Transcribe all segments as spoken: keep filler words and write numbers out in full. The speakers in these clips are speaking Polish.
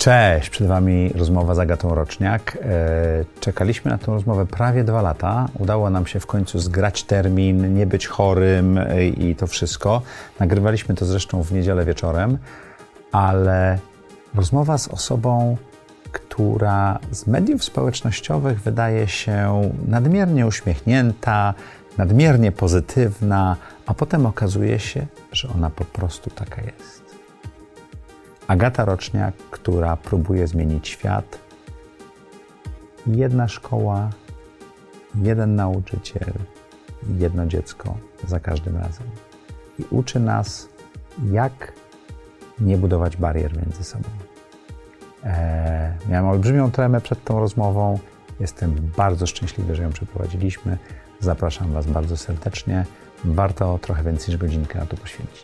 Cześć, przed Wami rozmowa z Agatą Roczniak. Czekaliśmy na tę rozmowę prawie dwa lata. Udało nam się w końcu zgrać termin, nie być chorym i to wszystko. Nagrywaliśmy to zresztą w niedzielę wieczorem, ale rozmowa z osobą, która z mediów społecznościowych wydaje się nadmiernie uśmiechnięta, nadmiernie pozytywna, a potem okazuje się, że ona po prostu taka jest. Agata Roczniak, która próbuje zmienić świat. Jedna szkoła, jeden nauczyciel, jedno dziecko za każdym razem. I uczy nas, jak nie budować barier między sobą. Eee, miałem olbrzymią tremę przed tą rozmową. Jestem bardzo szczęśliwy, że ją przeprowadziliśmy. Zapraszam Was bardzo serdecznie. Warto trochę więcej niż godzinkę na to poświęcić.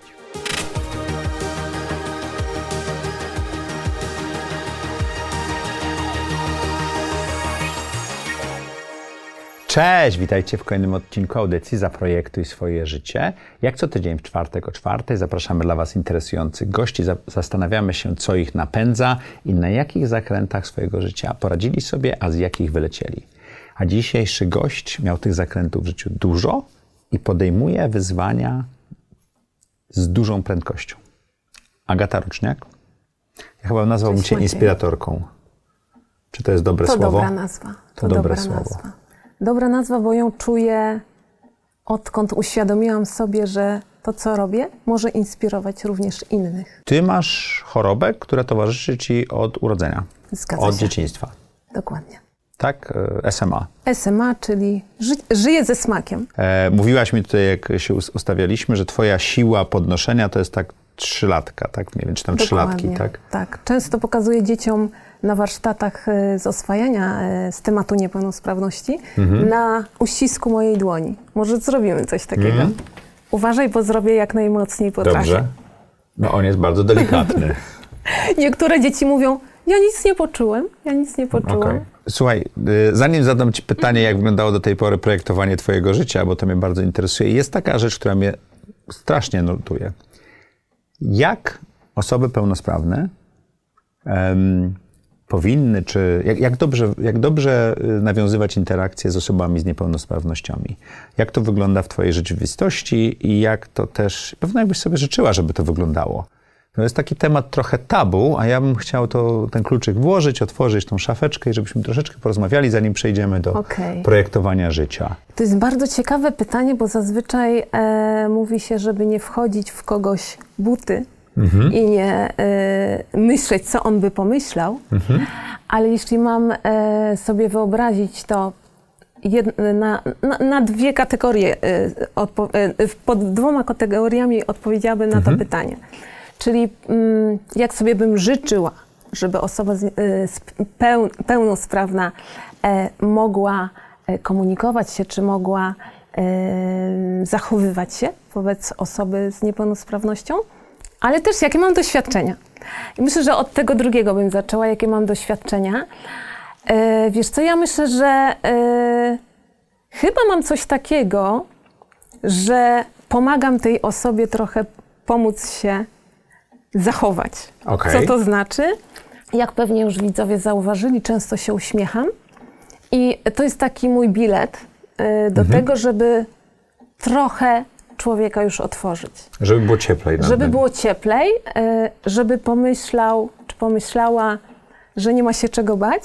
Cześć, witajcie w kolejnym odcinku audycji Zaprojektuj swoje życie. Jak co tydzień w czwartek o czwartej zapraszamy dla Was interesujących gości. Zastanawiamy się, co ich napędza i na jakich zakrętach swojego życia poradzili sobie, a z jakich wylecieli. A dzisiejszy gość miał tych zakrętów w życiu dużo i podejmuje wyzwania z dużą prędkością. Agata Roczniak. Ja chyba nazwałbym Cię inspiratorką. Czy to jest dobre to słowo? Dobra nazwa. To, to dobre dobra słowo. Nazwa. Dobra nazwa, bo ją czuję, odkąd uświadomiłam sobie, że to, co robię, może inspirować również innych. Ty masz chorobę, która towarzyszy Ci od urodzenia. Zgadza od się. dzieciństwa. Dokładnie. Tak? S M A. S M A, czyli ży- żyję ze smakiem. E, mówiłaś mi tutaj, jak się ustawialiśmy, że Twoja siła podnoszenia to jest tak trzylatka, tak? Nie wiem, czy tam trzylatki, tak? Tak. Często pokazuję dzieciom na warsztatach z oswajania z tematu niepełnosprawności mhm. na uścisku mojej dłoni. Może zrobimy coś takiego. Mhm. Uważaj, bo zrobię jak najmocniej potrafię. Dobrze. No on jest bardzo delikatny. Niektóre dzieci mówią, ja nic nie poczułem, ja nic nie poczułem. Okay. Słuchaj, zanim zadam Ci pytanie, jak wyglądało do tej pory projektowanie Twojego życia, bo to mnie bardzo interesuje, jest taka rzecz, która mnie strasznie nurtuje. Jak osoby pełnosprawne um, powinny, czy jak, jak, dobrze, jak dobrze nawiązywać interakcje z osobami z niepełnosprawnościami? Jak to wygląda w Twojej rzeczywistości i jak to też, pewno jakbyś sobie życzyła, żeby to wyglądało? To jest taki temat trochę tabu, a ja bym chciał to, ten kluczyk włożyć, otworzyć tą szafeczkę i żebyśmy troszeczkę porozmawiali, zanim przejdziemy do okay. projektowania życia. To jest bardzo ciekawe pytanie, bo zazwyczaj e, mówi się, żeby nie wchodzić w kogoś buty, Mhm. i nie y, myśleć, co on by pomyślał, mhm. ale jeśli mam y, sobie wyobrazić to jed, na, na, na dwie kategorie, y, odpo, y, pod dwoma kategoriami odpowiedziałabym na mhm. to pytanie. Czyli y, jak sobie bym życzyła, żeby osoba z, y, peł, pełnosprawna y, mogła y, komunikować się, czy mogła y, zachowywać się wobec osoby z niepełnosprawnością, ale też jakie mam doświadczenia. I myślę, że od tego drugiego bym zaczęła, jakie mam doświadczenia. E, wiesz co, ja myślę, że e, chyba mam coś takiego, że pomagam tej osobie trochę pomóc się zachować. Okay. Co to znaczy? Jak pewnie już widzowie zauważyli, często się uśmiecham. I to jest taki mój bilet e, do mhm. tego, żeby trochę człowieka już otworzyć. Żeby było cieplej. Żeby było cieplej, żeby pomyślał, czy pomyślała, że nie ma się czego bać.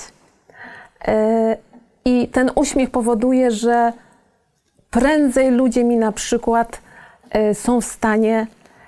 I ten uśmiech powoduje, że prędzej ludzie mi na przykład są w stanie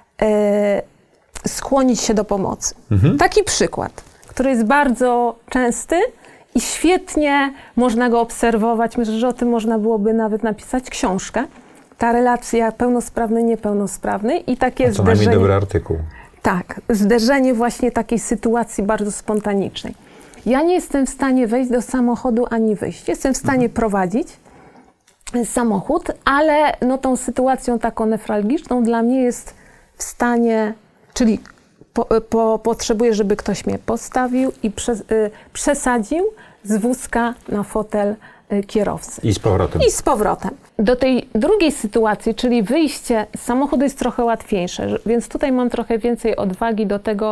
skłonić się do pomocy. Mhm. Taki przykład, który jest bardzo częsty i świetnie można go obserwować. Myślę, że o tym można byłoby nawet napisać książkę. Ta relacja pełnosprawny, niepełnosprawny i takie A co zderzenie. najmniej dobry artykuł. Tak, zderzenie właśnie takiej sytuacji bardzo spontanicznej. Ja nie jestem w stanie wejść do samochodu ani wyjść. Jestem w stanie mhm. prowadzić samochód, ale no tą sytuacją taką newralgiczną dla mnie jest w stanie, czyli po, po, potrzebuję, żeby ktoś mnie postawił i prze, y, przesadził z wózka na fotel y, kierowcy. I z powrotem. I z powrotem. Do tej drugiej sytuacji, czyli wyjście z samochodu jest trochę łatwiejsze, więc tutaj mam trochę więcej odwagi do tego,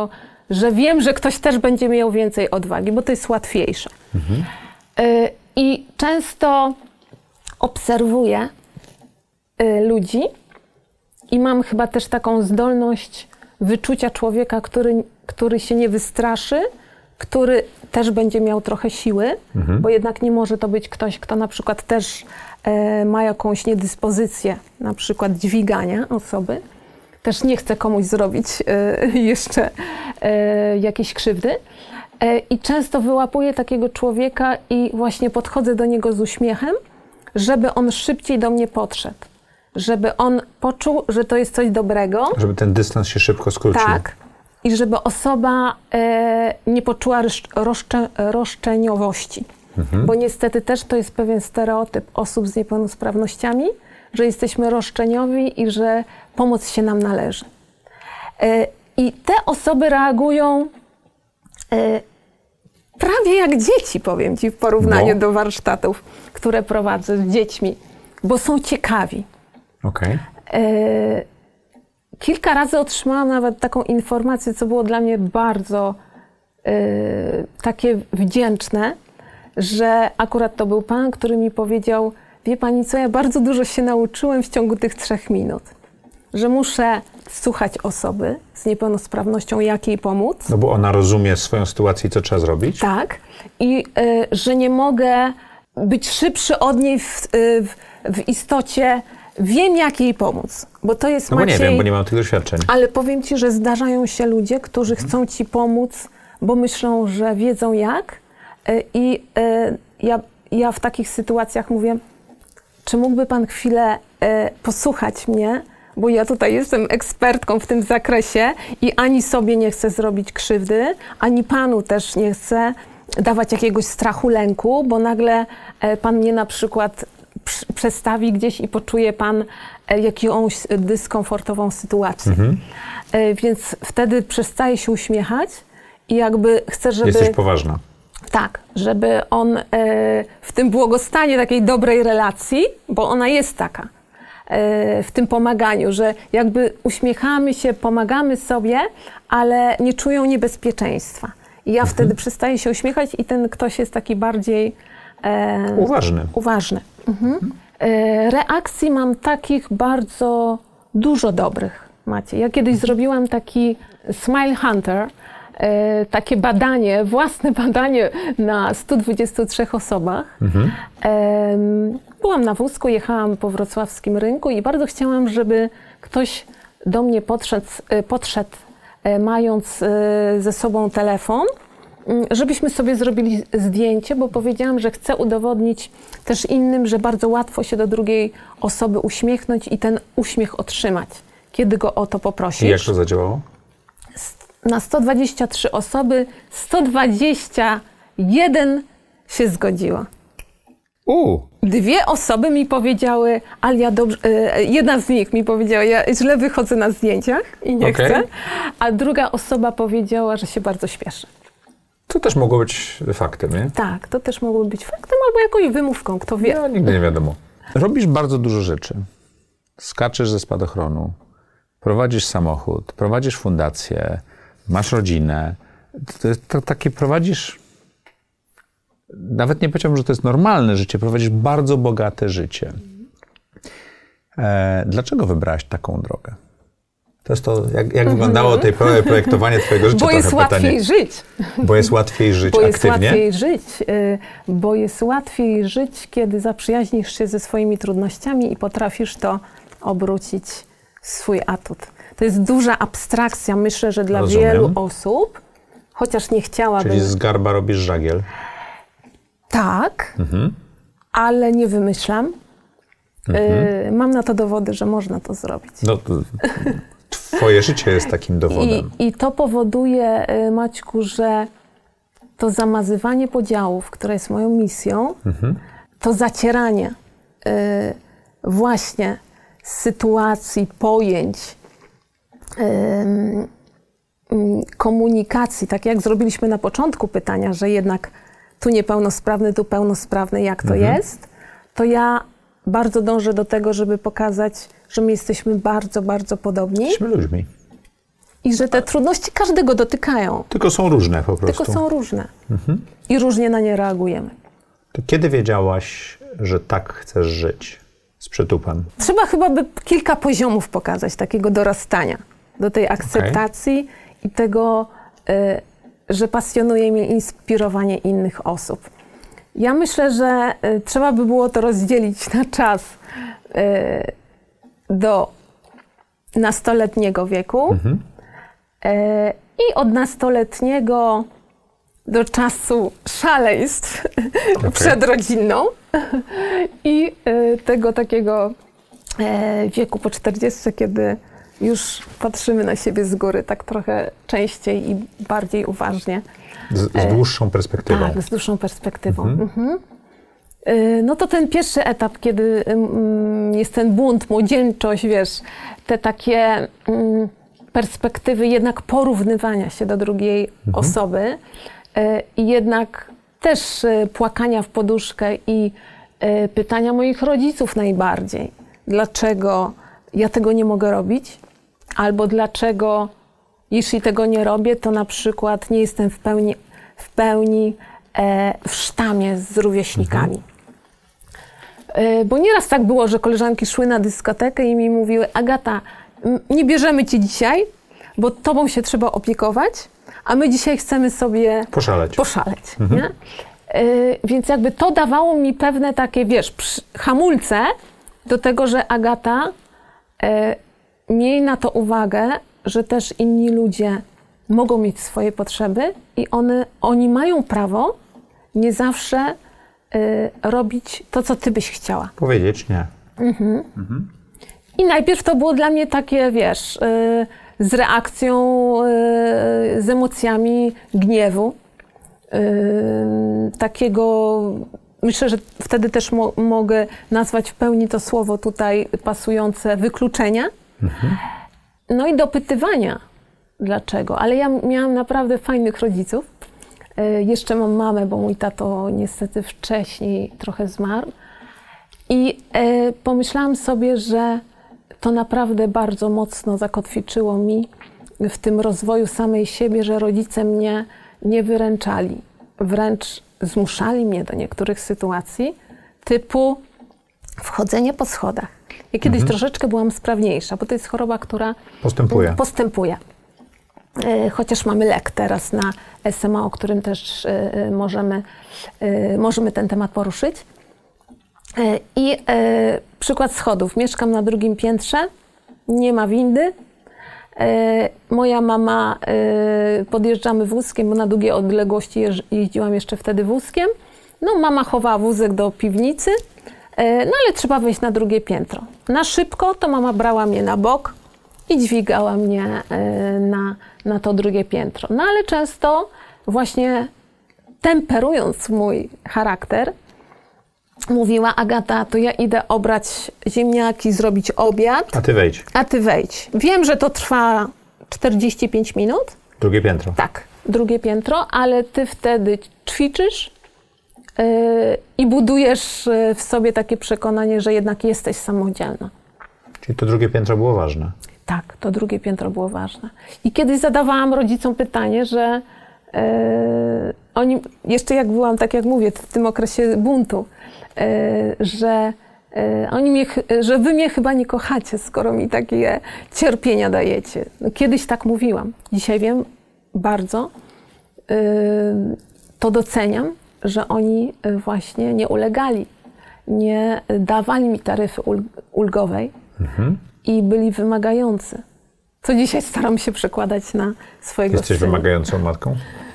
że wiem, że ktoś też będzie miał więcej odwagi, bo to jest łatwiejsze. Mhm. Y, I często obserwuję y, ludzi i mam chyba też taką zdolność wyczucia człowieka, który, który się nie wystraszy, który też będzie miał trochę siły, mhm. bo jednak nie może to być ktoś, kto na przykład też e, ma jakąś niedyspozycję, na przykład dźwigania osoby. Też nie chce komuś zrobić e, jeszcze e, jakiejś krzywdy. E, I często wyłapuję takiego człowieka i właśnie podchodzę do niego z uśmiechem, żeby on szybciej do mnie podszedł. Żeby on poczuł, że to jest coś dobrego. Żeby ten dystans się szybko skrócił. Tak. I żeby osoba e, nie poczuła roszcze, roszczeniowości. Mhm. Bo niestety też to jest pewien stereotyp osób z niepełnosprawnościami, że jesteśmy roszczeniowi i że pomoc się nam należy. E, I te osoby reagują e, prawie jak dzieci, powiem ci, w porównaniu bo? do warsztatów, które prowadzę z dziećmi, bo są ciekawi. Okej. Okay. Kilka razy otrzymałam nawet taką informację, co było dla mnie bardzo y, takie wdzięczne, że akurat to był pan, który mi powiedział: wie pani co, ja bardzo dużo się nauczyłem w ciągu tych trzech minut. Że muszę słuchać osoby z niepełnosprawnością, jak jej pomóc. No bo ona rozumie swoją sytuację i co trzeba zrobić. Tak. I y, że nie mogę być szybszy od niej w, y, w, w istocie. Wiem, jak jej pomóc, bo to jest No bo Maciej, nie wiem, bo nie mam tych doświadczeń. Ale powiem ci, że zdarzają się ludzie, którzy mhm. chcą ci pomóc, bo myślą, że wiedzą jak. I ja, ja w takich sytuacjach mówię, czy mógłby pan chwilę posłuchać mnie, bo ja tutaj jestem ekspertką w tym zakresie i ani sobie nie chcę zrobić krzywdy, ani panu też nie chcę dawać jakiegoś strachu, lęku, bo nagle pan mnie na przykład przestawi gdzieś i poczuje pan jakąś dyskomfortową sytuację. Mhm. Więc wtedy przestaje się uśmiechać i jakby chce, żeby... Jesteś poważna. Tak, żeby on w tym błogostanie takiej dobrej relacji, bo ona jest taka, w tym pomaganiu, że jakby uśmiechamy się, pomagamy sobie, ale nie czują niebezpieczeństwa. I ja mhm. wtedy przestaję się uśmiechać i ten ktoś jest taki bardziej... E, uważny. Uważny. Mhm. E, reakcji mam takich bardzo dużo dobrych, Macie. Ja kiedyś zrobiłam taki Smile Hunter, e, takie badanie, własne badanie na stu dwudziestu trzech osobach. Mhm. E, byłam na wózku, jechałam po wrocławskim rynku i bardzo chciałam, żeby ktoś do mnie podszedł, podszedł e, mając e, ze sobą telefon, żebyśmy sobie zrobili zdjęcie, bo powiedziałam, że chcę udowodnić też innym, że bardzo łatwo się do drugiej osoby uśmiechnąć i ten uśmiech otrzymać, kiedy go o to poprosisz. I jak to zadziałało? Na sto dwadzieścia trzy osoby sto dwadzieścia jeden się zgodziło. U. Dwie osoby mi powiedziały, ale ja dobrze, jedna z nich mi powiedziała, ja źle wychodzę na zdjęciach i nie okay. chcę, a druga osoba powiedziała, że się bardzo śpieszy. To też mogło być faktem, nie? Tak, to też mogło być faktem albo jakąś wymówką, kto wie. No, nigdy nie wiadomo. Robisz bardzo dużo rzeczy. Skaczesz ze spadochronu, prowadzisz samochód, prowadzisz fundację, masz rodzinę. To, to takie prowadzisz, nawet nie powiedziałbym, że to jest normalne życie, prowadzisz bardzo bogate życie. E, dlaczego wybrałaś taką drogę? To jest to, jak, jak wyglądało tej projektowanie twojego życia? Bo jest łatwiej pytanie. żyć. Bo jest łatwiej żyć bo jest aktywnie? Łatwiej żyć, bo jest łatwiej żyć, kiedy zaprzyjaźnisz się ze swoimi trudnościami i potrafisz to obrócić w swój atut. To jest duża abstrakcja, myślę, że dla Rozumiem. wielu osób, chociaż nie chciałabym... Czyli z garba robisz żagiel? Tak, mhm. ale nie wymyślam. Mhm. Mam na to dowody, że można to zrobić. No, to... Twoje życie jest takim dowodem. I, I to powoduje, Maćku, że to zamazywanie podziałów, które jest moją misją, mhm. to zacieranie y, właśnie sytuacji, pojęć, y, y, komunikacji, tak jak zrobiliśmy na początku pytania, że jednak tu niepełnosprawny, tu pełnosprawny, jak to mhm. jest, to ja bardzo dążę do tego, żeby pokazać, że my jesteśmy bardzo, bardzo podobni. Jesteśmy ludźmi. I że te trudności każdego dotykają. Tylko są różne po prostu. Tylko są różne. Mhm. I różnie na nie reagujemy. To kiedy wiedziałaś, że tak chcesz żyć z przytupem? Trzeba chyba by kilka poziomów pokazać takiego dorastania do tej akceptacji okay. i tego, y, że pasjonuje mnie inspirowanie innych osób. Ja myślę, że y, trzeba by było to rozdzielić na czas y, do nastoletniego wieku mhm. y, i od nastoletniego do czasu szaleństw okay. przed rodzinną i y, tego takiego y, wieku po czterdziestce, kiedy już patrzymy na siebie z góry tak trochę częściej i bardziej uważnie. Z, z dłuższą perspektywą. Tak, z dłuższą perspektywą. Mhm. Mhm. Y, no to ten pierwszy etap, kiedy y, jest ten bunt, młodzieńczość, wiesz, te takie y, perspektywy jednak porównywania się do drugiej mhm. osoby y, i jednak też y, płakania w poduszkę i y, pytania moich rodziców najbardziej. Dlaczego ja tego nie mogę robić? Albo dlaczego, jeśli tego nie robię, to na przykład nie jestem w pełni, w, pełni e, w sztamie z rówieśnikami. Mhm. E, bo nieraz tak było, że koleżanki szły na dyskotekę i mi mówiły: Agata, m, nie bierzemy cię dzisiaj, bo tobą się trzeba opiekować, a my dzisiaj chcemy sobie poszaleć. poszaleć mhm. nie? E, więc jakby to dawało mi pewne takie, wiesz, przy, hamulce do tego, że Agata, e, miej na to uwagę, że też inni ludzie mogą mieć swoje potrzeby i one, oni mają prawo nie zawsze y, robić to, co ty byś chciała. Powiedzieć nie. Mhm. Mhm. I najpierw to było dla mnie takie, wiesz, y, z reakcją, y, z emocjami gniewu, y, takiego, myślę, że wtedy też mo- mogę nazwać w pełni to słowo tutaj pasujące, wykluczenia. Mhm. No i dopytywania, dlaczego. Ale ja miałam naprawdę fajnych rodziców. E, jeszcze mam mamę, bo mój tato niestety wcześniej trochę zmarł. I e, pomyślałam sobie, że to naprawdę bardzo mocno zakotwiczyło mi w tym rozwoju samej siebie, że rodzice mnie nie wyręczali. Wręcz zmuszali mnie do niektórych sytuacji, typu wchodzenie po schodach. Ja kiedyś mhm. troszeczkę byłam sprawniejsza, bo to jest choroba, która postępuje. postępuje. E, chociaż mamy lek teraz na S M A, o którym też e, możemy, e, możemy ten temat poruszyć. E, I e, przykład schodów. Mieszkam na drugim piętrze, nie ma windy. E, moja mama, e, podjeżdżamy wózkiem, bo na długie odległości jeż, jeździłam jeszcze wtedy wózkiem. No mama chowała wózek do piwnicy. No ale trzeba wejść na drugie piętro. Na szybko to mama brała mnie na bok i dźwigała mnie na, na to drugie piętro. No ale często właśnie temperując mój charakter, mówiła: Agata, to ja idę obrać ziemniaki, zrobić obiad. A ty wejdź. A ty wejdź. Wiem, że to trwa czterdzieści pięć minut. Drugie piętro. Tak, drugie piętro, ale ty wtedy ćwiczysz i budujesz w sobie takie przekonanie, że jednak jesteś samodzielna. Czyli to drugie piętro było ważne? Tak, to drugie piętro było ważne. I kiedyś zadawałam rodzicom pytanie, że e, oni, jeszcze jak byłam, tak jak mówię, w tym okresie buntu, e, że e, oni mnie, że wy mnie chyba nie kochacie, skoro mi takie cierpienia dajecie. No, kiedyś tak mówiłam. Dzisiaj wiem bardzo, e, to doceniam, że oni właśnie nie ulegali, nie dawali mi taryfy ulgowej mhm. i byli wymagający. Co dzisiaj staram się przekładać na swojego Jesteś syna. wymagającą matką?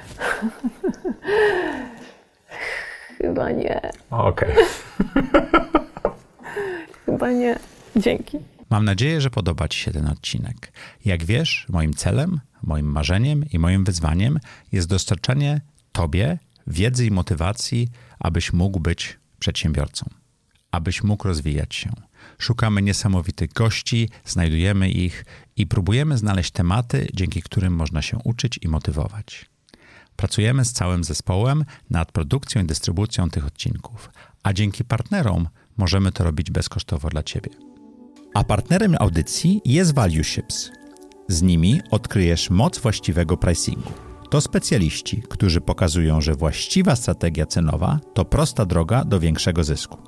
Chyba nie. Okej. Okay. Chyba nie. Dzięki. Mam nadzieję, że podoba ci się ten odcinek. Jak wiesz, moim celem, moim marzeniem i moim wyzwaniem jest dostarczanie tobie wiedzy i motywacji, abyś mógł być przedsiębiorcą, abyś mógł rozwijać się. Szukamy niesamowitych gości, znajdujemy ich i próbujemy znaleźć tematy, dzięki którym można się uczyć i motywować. Pracujemy z całym zespołem nad produkcją i dystrybucją tych odcinków, a dzięki partnerom możemy to robić bezkosztowo dla ciebie. A partnerem audycji jest ValueShips. Z nimi odkryjesz moc właściwego pricingu. To specjaliści, którzy pokazują, że właściwa strategia cenowa to prosta droga do większego zysku.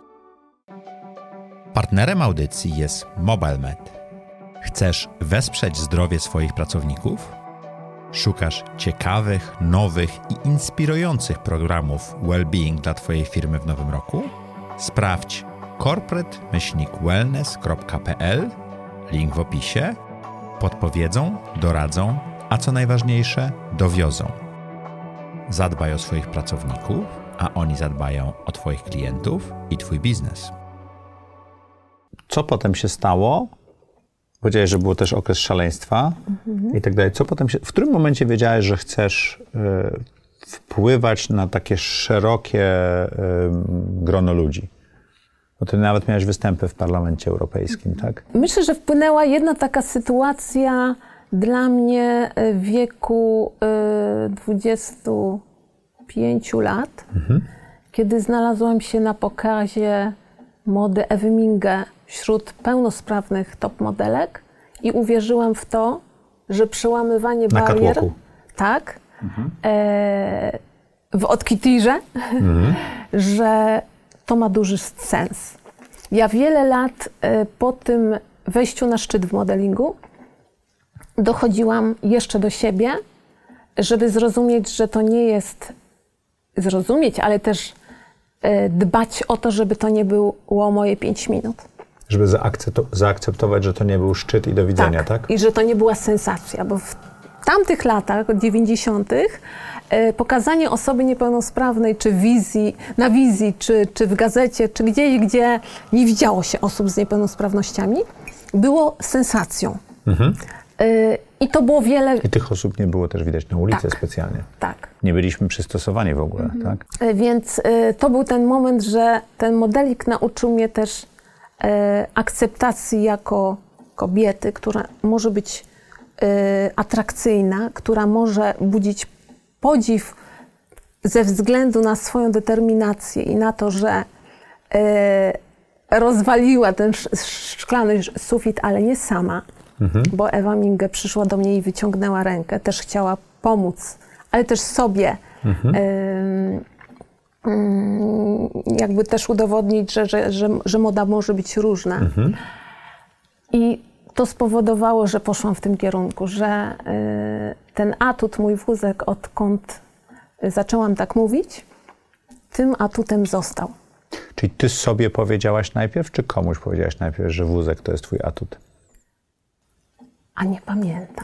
Partnerem audycji jest MobileMed. Chcesz wesprzeć zdrowie swoich pracowników? Szukasz ciekawych, nowych i inspirujących programów well-being dla Twojej firmy w nowym roku? Sprawdź corporate myślnik wellness kropka p l, link w opisie. Podpowiedzą, doradzą, a co najważniejsze, dowiozą. Zadbaj o swoich pracowników, a oni zadbają o Twoich klientów i Twój biznes. Co potem się stało? Powiedziałeś, że był też okres szaleństwa mhm. i tak dalej. Co potem się... W którym momencie wiedziałeś, że chcesz y, wpływać na takie szerokie y, grono ludzi? Bo ty nawet miałeś występy w Parlamencie Europejskim, tak? Myślę, że wpłynęła jedna taka sytuacja dla mnie w wieku y, dwudziestu pięciu lat, mhm. kiedy znalazłam się na pokazie mody Ewy Minge wśród pełnosprawnych top modelek i uwierzyłam w to, że przełamywanie na barier, catwalku. tak, mhm. e, w odkitirze, mhm. że to ma duży sens. Ja wiele lat e, po tym wejściu na szczyt w modelingu dochodziłam jeszcze do siebie, żeby zrozumieć, że to nie jest zrozumieć, ale też e, dbać o to, żeby to nie było moje pięć minut. Żeby zaakceptować, że to nie był szczyt i do widzenia, tak? tak? I że to nie była sensacja, bo w tamtych latach, dziewięćdziesiątych, e, pokazanie osoby niepełnosprawnej, czy wizji, na wizji, czy, czy w gazecie, czy gdzieś, gdzie nie widziało się osób z niepełnosprawnościami, było sensacją. Mhm. E, I to było wiele... I tych osób nie było też widać na ulicy tak, specjalnie. Tak. Nie byliśmy przystosowani w ogóle, mhm. tak? E, więc e, to był ten moment, że ten modelik nauczył mnie też e, akceptacji jako kobiety, która może być e, atrakcyjna, która może budzić podziw ze względu na swoją determinację i na to, że e, rozwaliła ten szklany sufit, ale nie sama. Mhm. Bo Ewa Minge przyszła do mnie i wyciągnęła rękę, też chciała pomóc, ale też sobie mhm. y, y, jakby też udowodnić, że, że, że, że moda może być różna. Mhm. I to spowodowało, że poszłam w tym kierunku, że y, ten atut, mój wózek, odkąd zaczęłam tak mówić, tym atutem został. Czyli ty sobie powiedziałaś najpierw, czy komuś powiedziałaś najpierw, że wózek to jest twój atut? A nie pamiętam.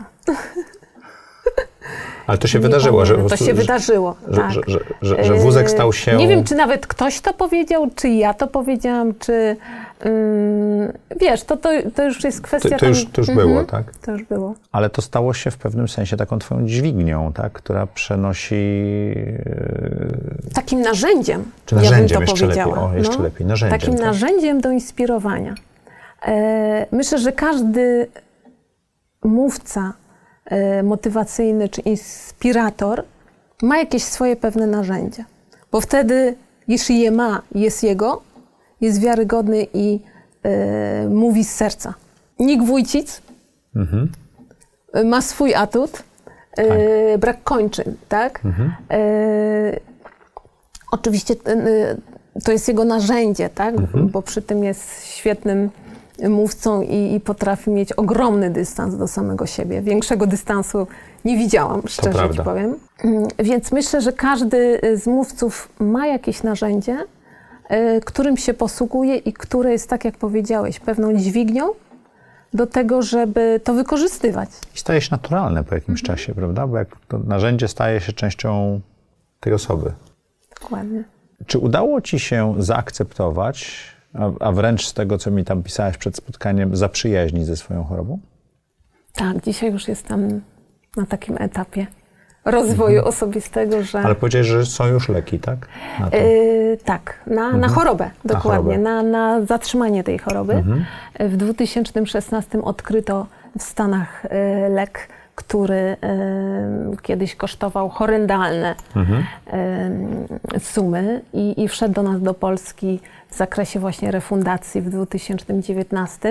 Ale to się nie wydarzyło, pamiętam. że po prostu, To się wydarzyło, że, tak. że, że, że, że wózek stał się... Nie wiem, czy nawet ktoś to powiedział, czy ja to powiedziałam, czy... Um, wiesz, to, to, to już jest kwestia... To, to już, to już tam, było, mm-hmm, tak? To już było. Ale to stało się w pewnym sensie taką twoją dźwignią, tak? Która przenosi... Takim narzędziem, czy narzędziem, ja bym to jeszcze powiedziała. lepiej. O, jeszcze no, lepiej. Narzędziem, Takim tak? narzędziem do inspirowania. E, myślę, że każdy mówca e, motywacyjny czy inspirator ma jakieś swoje pewne narzędzie. Bo wtedy, jeśli je ma, jest jego, jest wiarygodny i e, mówi z serca. Nick Wójcic mhm. ma swój atut, e, tak. brak kończyn, tak? Mhm. E, oczywiście e, to jest jego narzędzie, tak? Mhm. Bo przy tym jest świetnym mówcą i, i potrafi mieć ogromny dystans do samego siebie. Większego dystansu nie widziałam, szczerze ci powiem. Więc myślę, że każdy z mówców ma jakieś narzędzie, y, którym się posługuje i które jest, tak jak powiedziałeś, pewną dźwignią do tego, żeby to wykorzystywać. I staje się naturalne po jakimś mhm. czasie, prawda? Bo jak to narzędzie staje się częścią tej osoby. Dokładnie. Czy udało ci się zaakceptować, a, a wręcz z tego, co mi tam pisałaś przed spotkaniem, zaprzyjaźnić ze swoją chorobą? Tak, dzisiaj już jestem na takim etapie rozwoju mhm. osobistego, że... Ale powiedziałeś, że są już leki, tak? Na to. Yy, tak, na, mhm. na chorobę, dokładnie, na, chorobę. na, na zatrzymanie tej choroby. Mhm. W dwa tysiące szesnastym odkryto w Stanach y, lek, który y, kiedyś kosztował horrendalne mhm. y, sumy i, i wszedł do nas do Polski w zakresie właśnie refundacji w dwa tysiące dziewiętnastym.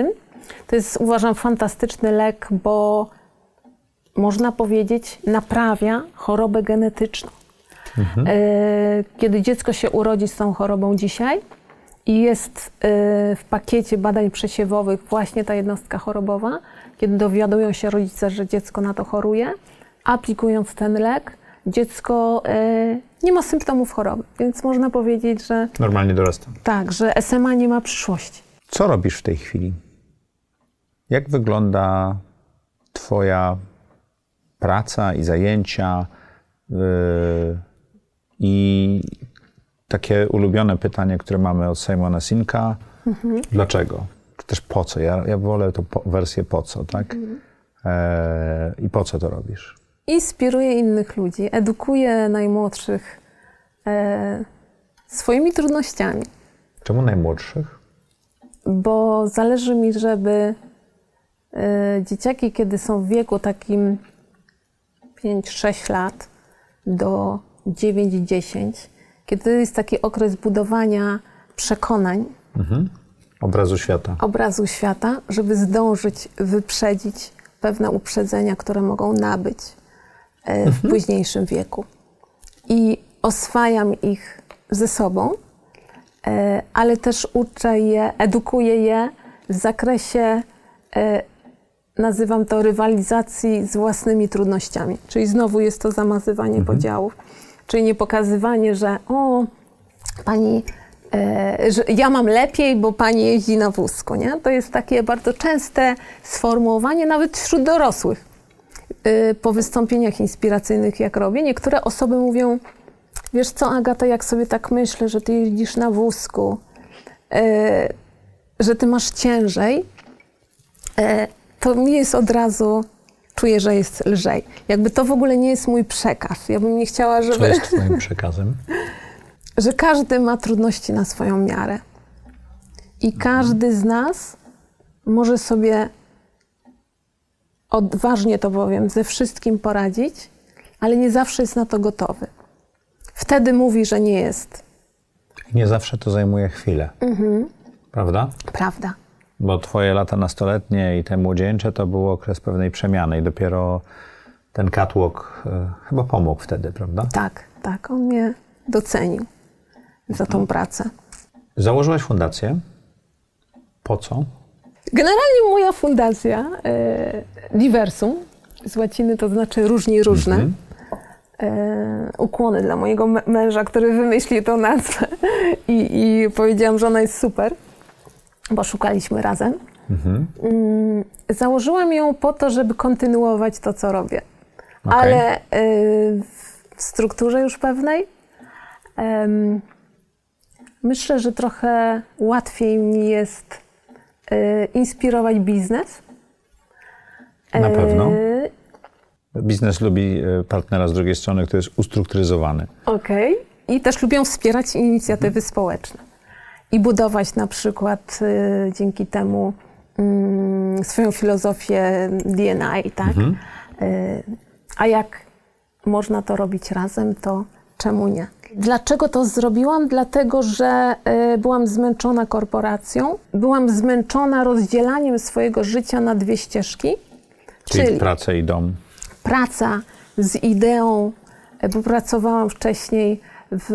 To jest, uważam, fantastyczny lek, bo można powiedzieć, naprawia chorobę genetyczną. Mhm. Kiedy dziecko się urodzi z tą chorobą dzisiaj i jest w pakiecie badań przesiewowych właśnie ta jednostka chorobowa, kiedy dowiadują się rodzice, że dziecko na to choruje, aplikując ten lek, dziecko nie ma symptomów choroby. Więc można powiedzieć, że... Normalnie dorasta. Tak, że S M A nie ma przyszłości. Co robisz w tej chwili? Jak wygląda twoja praca i zajęcia? Yy, I takie ulubione pytanie, które mamy od Simona Sinka. Mhm. Dlaczego? Czy też po co? Ja, ja wolę tą po, wersję po co, tak? Mhm. E, I po co to robisz? Inspiruję innych ludzi, edukuję najmłodszych e, swoimi trudnościami. Czemu najmłodszych? Bo zależy mi, żeby e, dzieciaki, kiedy są w wieku takim pięć sześć lat do dziewięć dziesięć, kiedy to jest taki okres budowania przekonań, mhm. obrazu świata. Obrazu świata, żeby zdążyć wyprzedzić pewne uprzedzenia, które mogą nabyć w mhm. późniejszym wieku. I oswajam ich ze sobą, ale też uczę je, edukuję je w zakresie, nazywam to rywalizacji z własnymi trudnościami. Czyli znowu jest to zamazywanie mhm. podziałów. Czyli nie pokazywanie, że o, pani, e, że ja mam lepiej, bo pani jeździ na wózku, nie? To jest takie bardzo częste sformułowanie, nawet wśród dorosłych. E, po wystąpieniach inspiracyjnych, jak robię, niektóre osoby mówią, wiesz co, Agata, jak sobie tak myślę, że ty jeździsz na wózku, e, że ty masz ciężej, e, to mi jest od razu... Czuję, że jest lżej. Jakby to w ogóle nie jest mój przekaz. Ja bym nie chciała, żeby... Co jest twoim przekazem? Że każdy ma trudności na swoją miarę. I każdy z nas może sobie, odważnie to powiem, ze wszystkim poradzić, ale nie zawsze jest na to gotowy. Wtedy mówi, że nie jest. Nie zawsze to zajmuje chwilę. Mhm. Prawda? Prawda. Bo twoje lata nastoletnie i te młodzieńcze to był okres pewnej przemiany i dopiero ten catwalk e, chyba pomógł wtedy, prawda? Tak, tak. On mnie docenił za tą pracę. Założyłaś fundację. Po co? Generalnie moja fundacja, e, Diversum, z łaciny to znaczy różni różne. Mm-hmm. E, ukłony dla mojego męża, który wymyślił tą nazwę i, i powiedziałam, że ona jest super. Bo szukaliśmy razem. Mhm. Założyłam ją po to, żeby kontynuować to, co robię. Okay. Ale y, w strukturze już pewnej y, myślę, że trochę łatwiej mi jest y, inspirować biznes. Na pewno. Biznes lubi partnera z drugiej strony, który jest ustrukturyzowany. Okej. Okay. I też lubią wspierać inicjatywy mhm. społeczne. I budować na przykład y, dzięki temu y, swoją filozofię D N I, tak? Mhm. Y, a jak można to robić razem, to czemu nie? Dlaczego to zrobiłam? Dlatego, że y, byłam zmęczona korporacją, byłam zmęczona rozdzielaniem swojego życia na dwie ścieżki. Czyli, czyli pracę i dom. Praca z ideą, bo pracowałam wcześniej w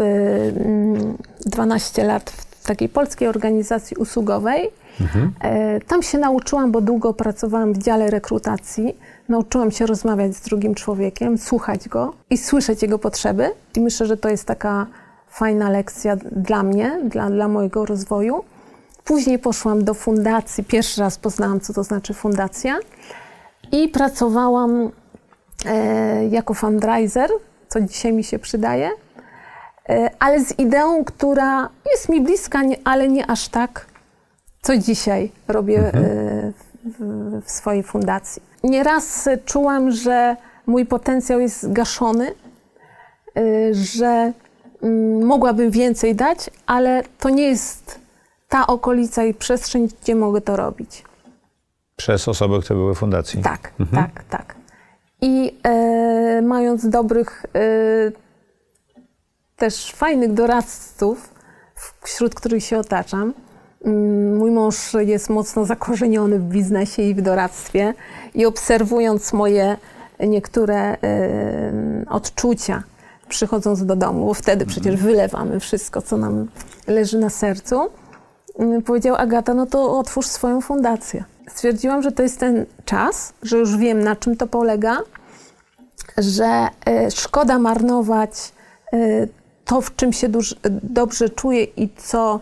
y, dwanaście lat w w takiej polskiej organizacji usługowej. Mhm. Tam się nauczyłam, bo długo pracowałam w dziale rekrutacji. Nauczyłam się rozmawiać z drugim człowiekiem, słuchać go i słyszeć jego potrzeby. I myślę, że to jest taka fajna lekcja dla mnie, dla, dla mojego rozwoju. Później poszłam do fundacji. Pierwszy raz poznałam, co to znaczy fundacja. I pracowałam e, jako fundraiser, co dzisiaj mi się przydaje. Ale z ideą, która jest mi bliska, ale nie aż tak, co dzisiaj robię mhm. w, w swojej fundacji. Nieraz czułam, że mój potencjał jest gaszony, że mogłabym więcej dać, ale to nie jest ta okolica i przestrzeń, gdzie mogę to robić. Przez osoby, które były w fundacji? Tak, mhm. tak, tak. I e, mając dobrych e, też fajnych doradców, wśród których się otaczam, Mój mąż jest mocno zakorzeniony w biznesie i w doradztwie i obserwując moje niektóre y, odczucia, przychodząc do domu, bo wtedy przecież wylewamy wszystko, co nam leży na sercu, y, powiedział: Agata, no to otwórz swoją fundację. Stwierdziłam, że to jest ten czas, że już wiem, na czym to polega, że y, szkoda marnować y, to, w czym się duż, dobrze czuję i co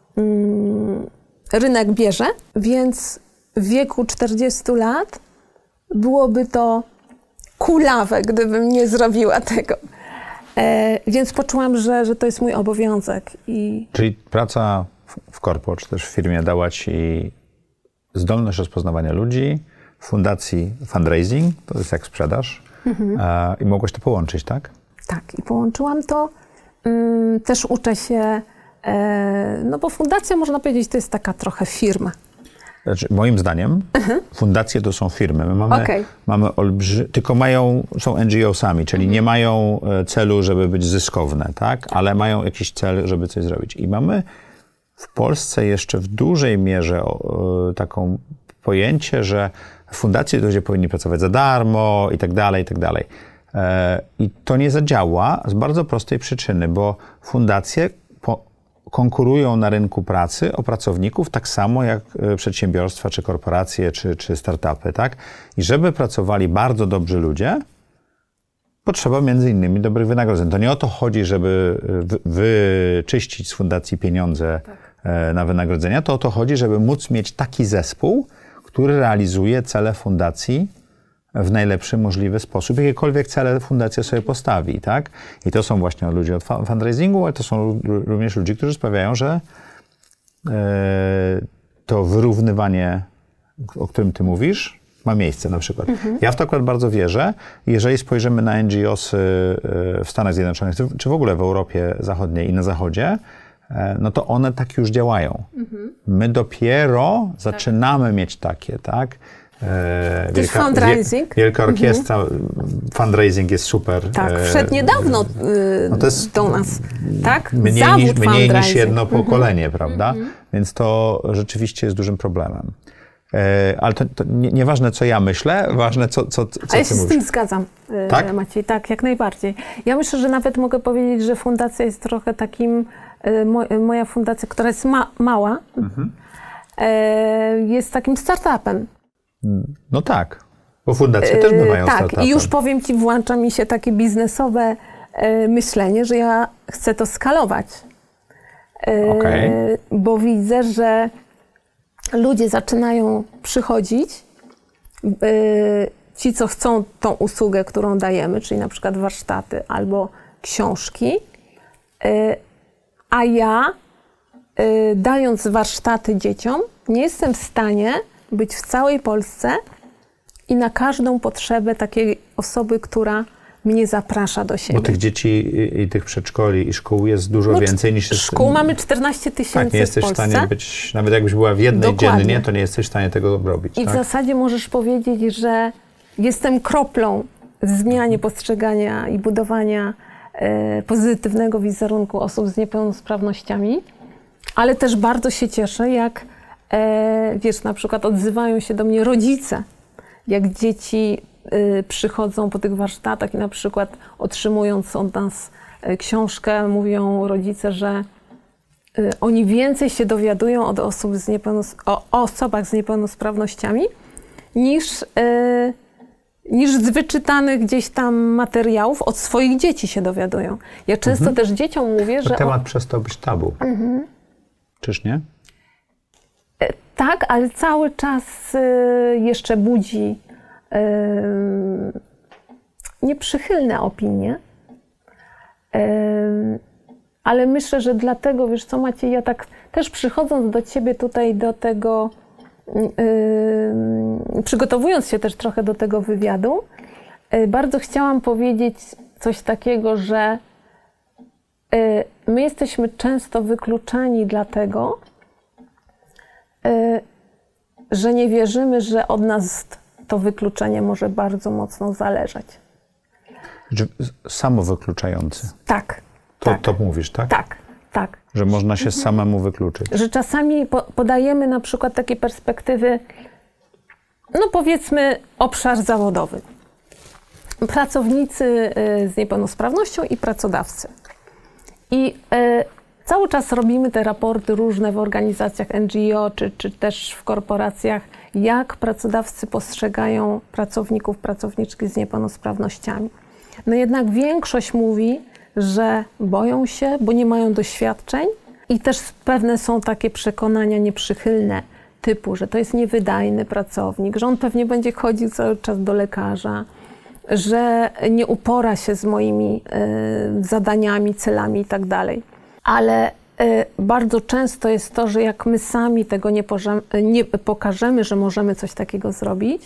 y, rynek bierze, więc w wieku czterdziestu lat byłoby to kulawe, gdybym nie zrobiła tego. E, więc poczułam, że, że to jest mój obowiązek. I... Czyli praca w, w korpo, czy też w firmie dała ci zdolność rozpoznawania ludzi, w fundacji fundraising, to jest jak sprzedaż, mhm. e, i mogłaś to połączyć, tak? Tak, i połączyłam to. Ym, też uczę się, e, no bo fundacja, można powiedzieć, to jest taka trochę firma. Znaczy, moim zdaniem mhm. fundacje to są firmy. My mamy, okay. mamy olbrzy... tylko mają, są N G O-sami, czyli mhm. nie mają celu, żeby być zyskowne, tak? Ale mają jakiś cel, żeby coś zrobić. I mamy w Polsce jeszcze w dużej mierze o, taką pojęcie, że fundacje ludzie powinni pracować za darmo i tak dalej, i tak dalej. I to nie zadziała z bardzo prostej przyczyny, bo fundacje po, konkurują na rynku pracy o pracowników tak samo jak przedsiębiorstwa, czy korporacje, czy, czy startupy, tak? I żeby pracowali bardzo dobrzy ludzie, potrzeba między innymi dobrych wynagrodzeń. To nie o to chodzi, żeby wy, wyczyścić z fundacji pieniądze tak. na wynagrodzenia, to o to chodzi, żeby móc mieć taki zespół, który realizuje cele fundacji w najlepszy możliwy sposób, jakiekolwiek cele fundacja sobie postawi, tak? I to są właśnie ludzie od fundraisingu, ale to są również ludzie, którzy sprawiają, że e, to wyrównywanie, o którym ty mówisz, ma miejsce na przykład. Mhm. Ja w to akurat bardzo wierzę. Jeżeli spojrzymy na N G Osy w Stanach Zjednoczonych, czy w ogóle w Europie Zachodniej i na Zachodzie, no to one tak już działają. Mhm. My dopiero tak. zaczynamy mieć takie, tak? E, wielka, fundraising. Wielka orkiestra, mhm. fundraising jest super. Tak, wszedł niedawno y, no to jest do nas, tak? Mniej, Zawód niż, mniej niż jedno mhm. pokolenie, prawda? Mhm. Więc to rzeczywiście jest dużym problemem. E, ale to, to nie, nieważne, co ja myślę, ważne, co, co, co A ja się ty z tym zgadzam, tak? Maciej, tak, jak najbardziej. Ja myślę, że nawet mogę powiedzieć, że fundacja jest trochę takim, y, moja fundacja, która jest ma, mała, mhm. y, jest takim startupem. No tak, bo fundacje też bywają tak, startupem. I już powiem ci, włącza mi się takie biznesowe e, myślenie, że ja chcę to skalować. E, okay. Bo widzę, że ludzie zaczynają przychodzić, e, ci, co chcą tą usługę, którą dajemy, czyli na przykład warsztaty albo książki, e, a ja, e, dając warsztaty dzieciom, nie jestem w stanie być w całej Polsce i na każdą potrzebę takiej osoby, która mnie zaprasza do siebie. Bo tych dzieci i, i tych przedszkoli i szkół jest dużo no, więcej niż... Jest, szkół mamy czternaście tysięcy tak, nie jesteś w Polsce. w stanie być, nawet jakbyś była w jednej Dokładnie. dziennie, to nie jesteś w stanie tego robić. I tak? w zasadzie możesz powiedzieć, że jestem kroplą w zmianie postrzegania i budowania e, pozytywnego wizerunku osób z niepełnosprawnościami, ale też bardzo się cieszę, jak E, wiesz, na przykład odzywają się do mnie rodzice, jak dzieci y, przychodzą po tych warsztatach i na przykład otrzymując od nas y, książkę, mówią rodzice, że y, oni więcej się dowiadują od osób z niepełnos- o, o osobach z niepełnosprawnościami niż, y, niż z wyczytanych gdzieś tam materiałów od swoich dzieci się dowiadują. Ja często mhm. też dzieciom mówię, to że... temat o... przestał być tabu. Mhm. Czyż nie? Tak, ale cały czas y, jeszcze budzi y, nieprzychylne opinie. Y, ale myślę, że dlatego, wiesz co Maciej, ja tak też przychodząc do ciebie tutaj do tego, y, przygotowując się też trochę do tego wywiadu, y, bardzo chciałam powiedzieć coś takiego, że y, my jesteśmy często wykluczani dlatego, że nie wierzymy, że od nas to wykluczenie może bardzo mocno zależeć. Samowykluczający. Tak. To, tak. to mówisz, tak? Tak. Tak. Że można się samemu wykluczyć. Że czasami po, podajemy na przykład takie perspektywy, no powiedzmy obszar zawodowy. Pracownicy z niepełnosprawnością i pracodawcy. I y, cały czas robimy te raporty różne w organizacjach N G O czy, czy też w korporacjach, jak pracodawcy postrzegają pracowników, pracowniczki z niepełnosprawnościami. No jednak większość mówi, że boją się, bo nie mają doświadczeń i też pewne są takie przekonania nieprzychylne, typu, że to jest niewydajny pracownik, że on pewnie będzie chodził cały czas do lekarza, że nie upora się z moimi y, zadaniami, celami i tak dalej. Ale y, bardzo często jest to, że jak my sami tego nie, pożem- nie pokażemy, że możemy coś takiego zrobić,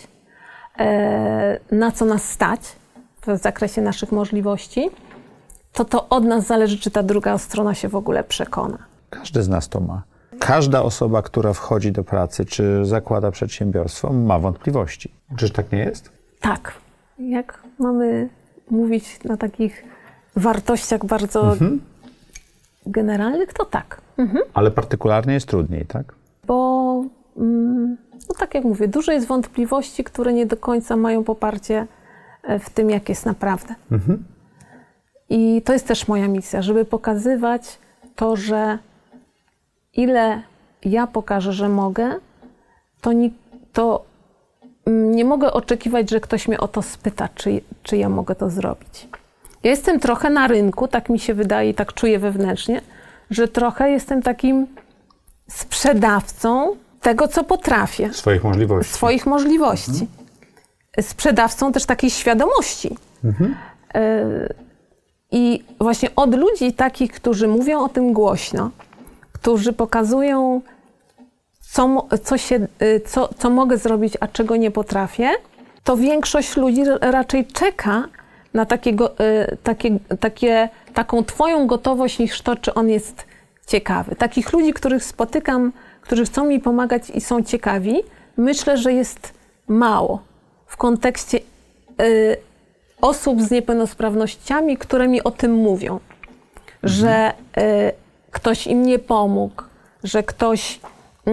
y, na co nas stać w zakresie naszych możliwości, to to od nas zależy, czy ta druga strona się w ogóle przekona. Każdy z nas to ma. Każda osoba, która wchodzi do pracy, czy zakłada przedsiębiorstwo, ma wątpliwości. Czyż tak nie jest? Tak. Jak mamy mówić na takich wartościach bardzo mhm. generalnych, to tak. Mhm. Ale partykularnie jest trudniej, tak? Bo, mm, no tak jak mówię, dużo jest wątpliwości, które nie do końca mają poparcie w tym, jak jest naprawdę. Mhm. I to jest też moja misja, żeby pokazywać to, że ile ja pokażę, że mogę, to, ni- to nie mogę oczekiwać, że ktoś mnie o to spyta, czy, czy ja mogę to zrobić. Ja jestem trochę na rynku, tak mi się wydaje, tak czuję wewnętrznie, że trochę jestem takim sprzedawcą tego, co potrafię. Swoich możliwości. Swoich możliwości. Mhm. Sprzedawcą też takiej świadomości. Mhm. Y- I właśnie od ludzi takich, którzy mówią o tym głośno, którzy pokazują, co, co, się, co, co mogę zrobić, a czego nie potrafię, to większość ludzi raczej czeka na takiego, takie, takie, taką twoją gotowość, niż to, czy on jest ciekawy. Takich ludzi, których spotykam, którzy chcą mi pomagać i są ciekawi, myślę, że jest mało w kontekście y, osób z niepełnosprawnościami, które mi o tym mówią, mhm. że y, ktoś im nie pomógł, że ktoś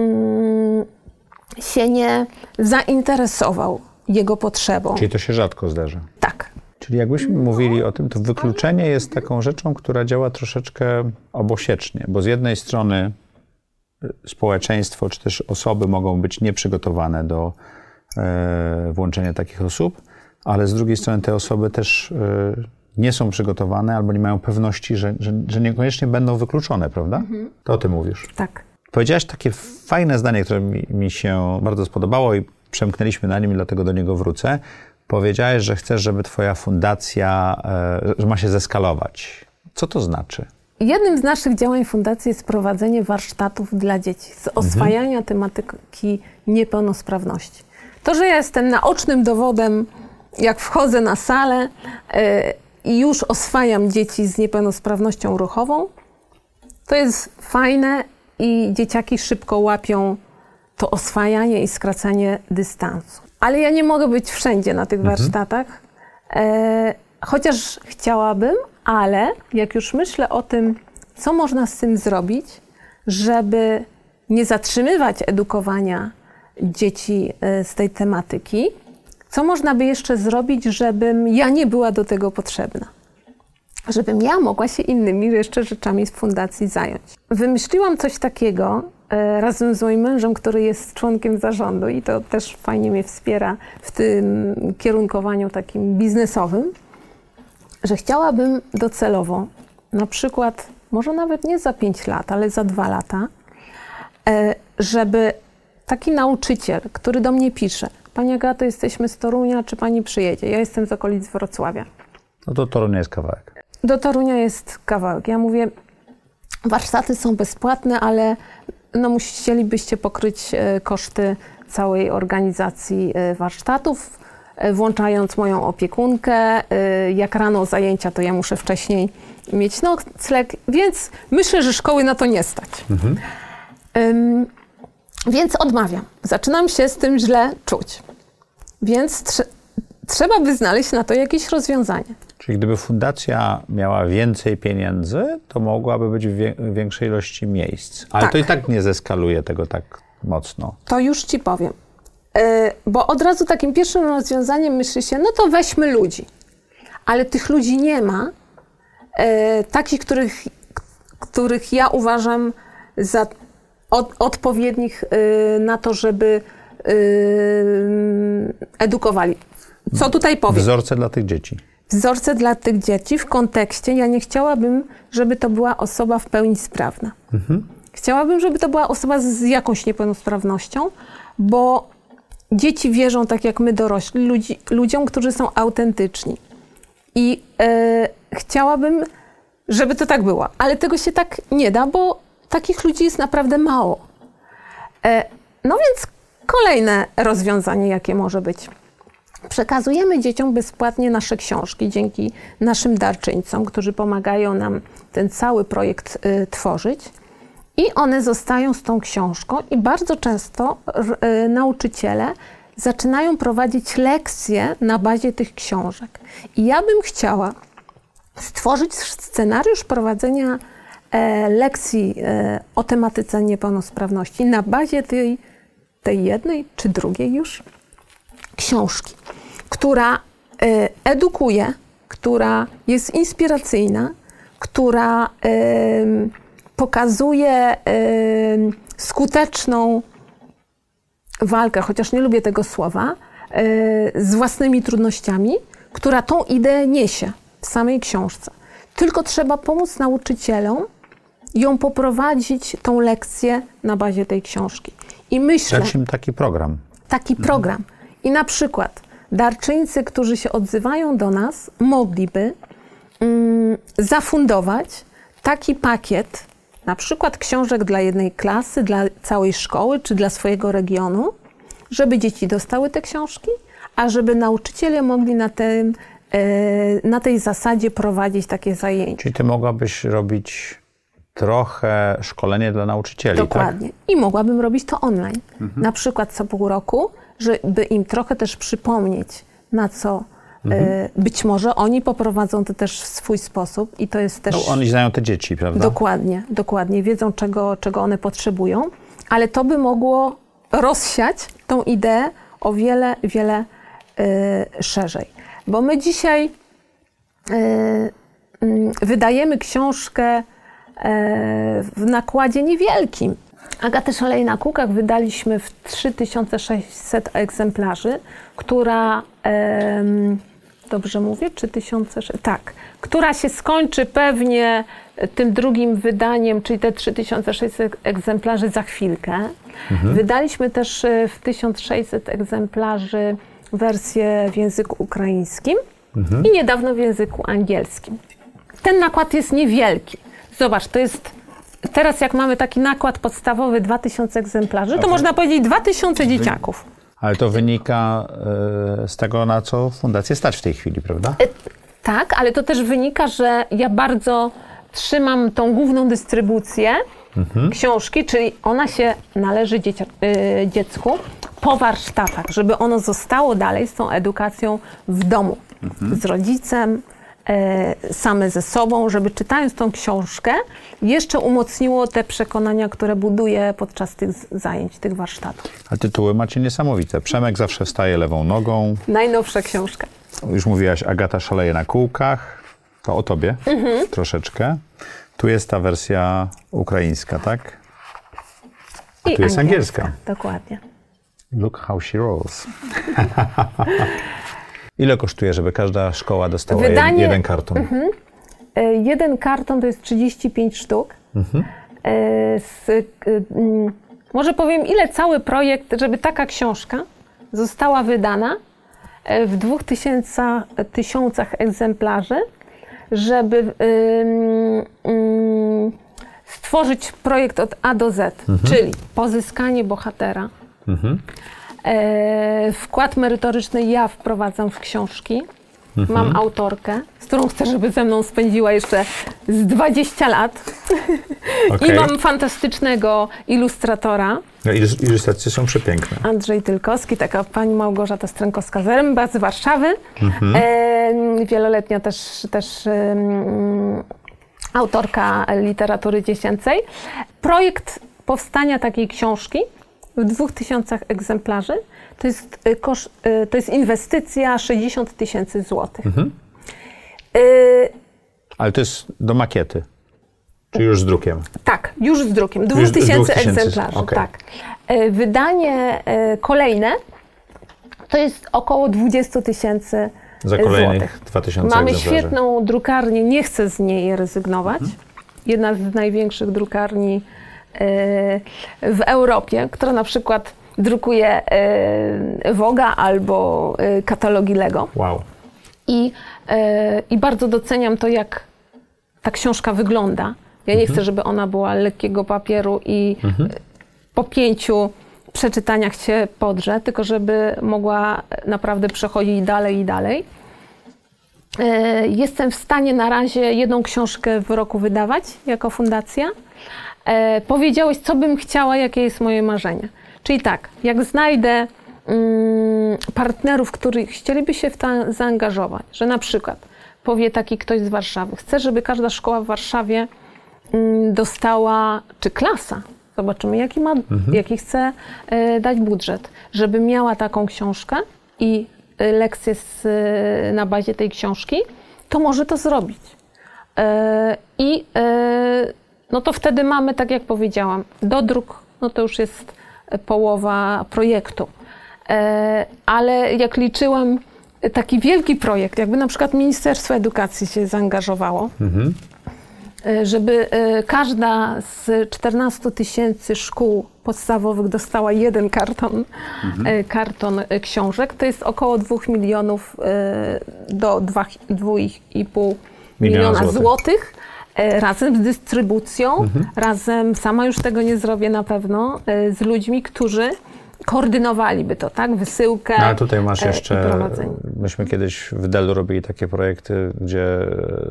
mm, się nie zainteresował jego potrzebą. Czyli to się rzadko zdarza. Tak. Czyli jakbyśmy no. mówili o tym, to wykluczenie jest taką rzeczą, która działa troszeczkę obosiecznie, bo z jednej strony społeczeństwo czy też osoby mogą być nieprzygotowane do e, włączenia takich osób, ale z drugiej strony te osoby też e, nie są przygotowane albo nie mają pewności, że, że, że niekoniecznie będą wykluczone, prawda? Mhm. To o tym mówisz. Tak. Powiedziałaś takie fajne zdanie, które mi, mi się bardzo spodobało i przemknęliśmy na nim i dlatego do niego wrócę. Powiedziałeś, że chcesz, żeby twoja fundacja, e, że ma się zeskalować. Co to znaczy? Jednym z naszych działań fundacji jest prowadzenie warsztatów dla dzieci z oswajania mhm. tematyki niepełnosprawności. To, że ja jestem naocznym dowodem, jak wchodzę na salę e, i już oswajam dzieci z niepełnosprawnością ruchową, to jest fajne i dzieciaki szybko łapią to oswajanie i skracanie dystansu. Ale ja nie mogę być wszędzie na tych mhm. warsztatach, e, chociaż chciałabym, ale jak już myślę o tym, co można z tym zrobić, żeby nie zatrzymywać edukowania dzieci z tej tematyki, co można by jeszcze zrobić, żebym ja nie była do tego potrzebna? Żebym ja mogła się innymi jeszcze rzeczami z fundacji zająć. Wymyśliłam coś takiego e, razem z moim mężem, który jest członkiem zarządu i to też fajnie mnie wspiera w tym kierunkowaniu takim biznesowym, że chciałabym docelowo, na przykład, może nawet nie za pięć lat, ale za dwa lata, e, żeby taki nauczyciel, który do mnie pisze: Pani Agato, jesteśmy z Torunia, czy pani przyjedzie? Ja jestem z okolic Wrocławia. No to Torunia jest kawałek. Do Torunia jest kawałek. Ja mówię, warsztaty są bezpłatne, ale no musielibyście pokryć koszty całej organizacji warsztatów, włączając moją opiekunkę. Jak rano zajęcia, to ja muszę wcześniej mieć nocleg, więc myślę, że szkoły na to nie stać. Mhm. Um, Więc odmawiam. Zaczynam się z tym źle czuć. Więc tr- trzeba by znaleźć na to jakieś rozwiązanie. Czyli gdyby fundacja miała więcej pieniędzy, to mogłaby być w wie- większej ilości miejsc. Ale Tak. to i tak nie zeskaluje tego tak mocno. To już ci powiem. Yy, bo od razu takim pierwszym rozwiązaniem myśli się, no to weźmy ludzi. Ale tych ludzi nie ma, yy, takich, których, których ja uważam za od, odpowiednich yy, na to, żeby yy, edukowali. Co tutaj powiem? Wzorce dla tych dzieci. Wzorce dla tych dzieci w kontekście, ja nie chciałabym, żeby to była osoba w pełni sprawna. Mhm. Chciałabym, żeby to była osoba z jakąś niepełnosprawnością, bo dzieci wierzą, tak jak my dorośli, ludzi, ludziom, którzy są autentyczni. I e, chciałabym, żeby to tak było. Ale tego się tak nie da, bo takich ludzi jest naprawdę mało. E, no więc kolejne rozwiązanie, jakie może być. Przekazujemy dzieciom bezpłatnie nasze książki dzięki naszym darczyńcom, którzy pomagają nam ten cały projekt y, tworzyć. I one zostają z tą książką i bardzo często y, nauczyciele zaczynają prowadzić lekcje na bazie tych książek. I ja bym chciała stworzyć scenariusz prowadzenia e, lekcji e, o tematyce niepełnosprawności na bazie tej, tej jednej czy drugiej już książki, która y, edukuje, która jest inspiracyjna, która y, pokazuje y, skuteczną walkę, chociaż nie lubię tego słowa, y, z własnymi trudnościami, która tą ideę niesie w samej książce. Tylko trzeba pomóc nauczycielom ją poprowadzić, tą lekcję na bazie tej książki. I myślę... Dać im taki program. Taki program. I na przykład darczyńcy, którzy się odzywają do nas, mogliby mm, zafundować taki pakiet, na przykład książek dla jednej klasy, dla całej szkoły, czy dla swojego regionu, żeby dzieci dostały te książki, a żeby nauczyciele mogli na, tym, e, na tej zasadzie prowadzić takie zajęcia. Czyli ty mogłabyś robić trochę szkolenie dla nauczycieli, Dokładnie. tak? I mogłabym robić to online. Mhm. Na przykład co pół roku, żeby im trochę też przypomnieć, na co mhm. y, być może oni poprowadzą to też w swój sposób i to jest też... No, oni znają te dzieci, prawda? Dokładnie, dokładnie. Wiedzą, czego, czego one potrzebują, ale to by mogło rozsiać tą ideę o wiele, wiele y, szerzej. Bo my dzisiaj y, y, wydajemy książkę w nakładzie niewielkim. Agatę Szaleję na kółkach wydaliśmy w trzy tysiące sześćset egzemplarzy, która, em, dobrze mówię, trzy tysiące sześćset, tak, która się skończy pewnie tym drugim wydaniem, czyli te trzy tysiące sześćset egzemplarzy za chwilkę. Mhm. Wydaliśmy też w tysiąc sześćset egzemplarzy wersję w języku ukraińskim mhm. i niedawno w języku angielskim. Ten nakład jest niewielki. Zobacz, to jest, teraz jak mamy taki nakład podstawowy dwa tysiące egzemplarzy, to okay. można powiedzieć dwa tysiące dzieciaków. Ale to wynika y, z tego, na co fundację stać w tej chwili, prawda? Y, tak, ale to też wynika, że ja bardzo trzymam tą główną dystrybucję mhm. książki, czyli ona się należy dziecia, y, dziecku po warsztatach, żeby ono zostało dalej z tą edukacją w domu, mhm. z rodzicem, same ze sobą, żeby czytając tą książkę jeszcze umocniło te przekonania, które buduje podczas tych zajęć, tych warsztatów. A tytuły macie niesamowite. Przemek zawsze wstaje lewą nogą. Najnowsza książka. Już mówiłaś, Agata szaleje na kółkach. To o tobie mhm. troszeczkę. Tu jest ta wersja ukraińska, tak? A I tu jest angielska. angielska. Dokładnie. Look how she rolls. Ile kosztuje, żeby każda szkoła dostała Wydanie, jeden karton? Mhm. Jeden karton to jest trzydzieści pięć sztuk. Mhm. Z, może powiem, ile cały projekt, żeby taka książka została wydana w dwóch tysiącach, tysiącach egzemplarzy, żeby um, um, stworzyć projekt od A do Z, mhm. czyli pozyskanie bohatera, mhm. E, wkład merytoryczny ja wprowadzam w książki. Mhm. Mam autorkę, z którą chcę, żeby ze mną spędziła jeszcze z dwadzieścia lat. Okay. I mam fantastycznego ilustratora. No, ilustracje są przepiękne. Andrzej Tylkowski, taka pani Małgorzata Strękowska-Zeręba z Warszawy. Mhm. E, wieloletnia też, też e, autorka literatury dziecięcej. Projekt powstania takiej książki w dwóch tysiącach egzemplarzy to jest, kosz, to jest inwestycja sześćdziesiąt tysięcy złotych. Mhm. E, Ale to jest do makiety. Czy już z drukiem? Tak, już z drukiem. Dwóch tysięcy egzemplarzy. Okay. Tak. Wydanie kolejne to jest około dwadzieścia tysięcy za kolejnych dwa tysiące Mamy egzemplarzy. świetną drukarnię, nie chcę z niej rezygnować. Mhm. Jedna z największych drukarni w Europie, która na przykład drukuje Vogue'a albo katalogi Lego. Wow. I, i bardzo doceniam to, jak ta książka wygląda. Ja nie mhm. chcę, żeby ona była lekkiego papieru i mhm. po pięciu przeczytaniach się podrze, tylko żeby mogła naprawdę przechodzić dalej i dalej. Jestem w stanie na razie jedną książkę w roku wydawać jako fundacja. Powiedziałeś, co bym chciała, jakie jest moje marzenie. Czyli tak, jak znajdę mm, partnerów, których chcieliby się w to zaangażować, że na przykład powie taki ktoś z Warszawy, chcę, żeby każda szkoła w Warszawie mm, dostała, czy klasa, zobaczymy, jaki, ma, mhm. jaki chce y, dać budżet, żeby miała taką książkę i y, lekcje z, y, na bazie tej książki, to może to zrobić. Y, I y, no to wtedy mamy, tak jak powiedziałam, dodruk, no to już jest połowa projektu. Y, ale jak liczyłam, taki wielki projekt, jakby na przykład Ministerstwo Edukacji się zaangażowało, mhm. żeby każda z czternastu tysięcy szkół podstawowych dostała jeden karton, mhm. karton książek, to jest około dwóch milionów do dwóch i pół miliona złotych. złotych. Razem z dystrybucją, mhm. razem, sama już tego nie zrobię na pewno, z ludźmi, którzy koordynowaliby to, tak? Wysyłkę. No, ale tutaj masz jeszcze, myśmy kiedyś w Delu robili takie projekty, gdzie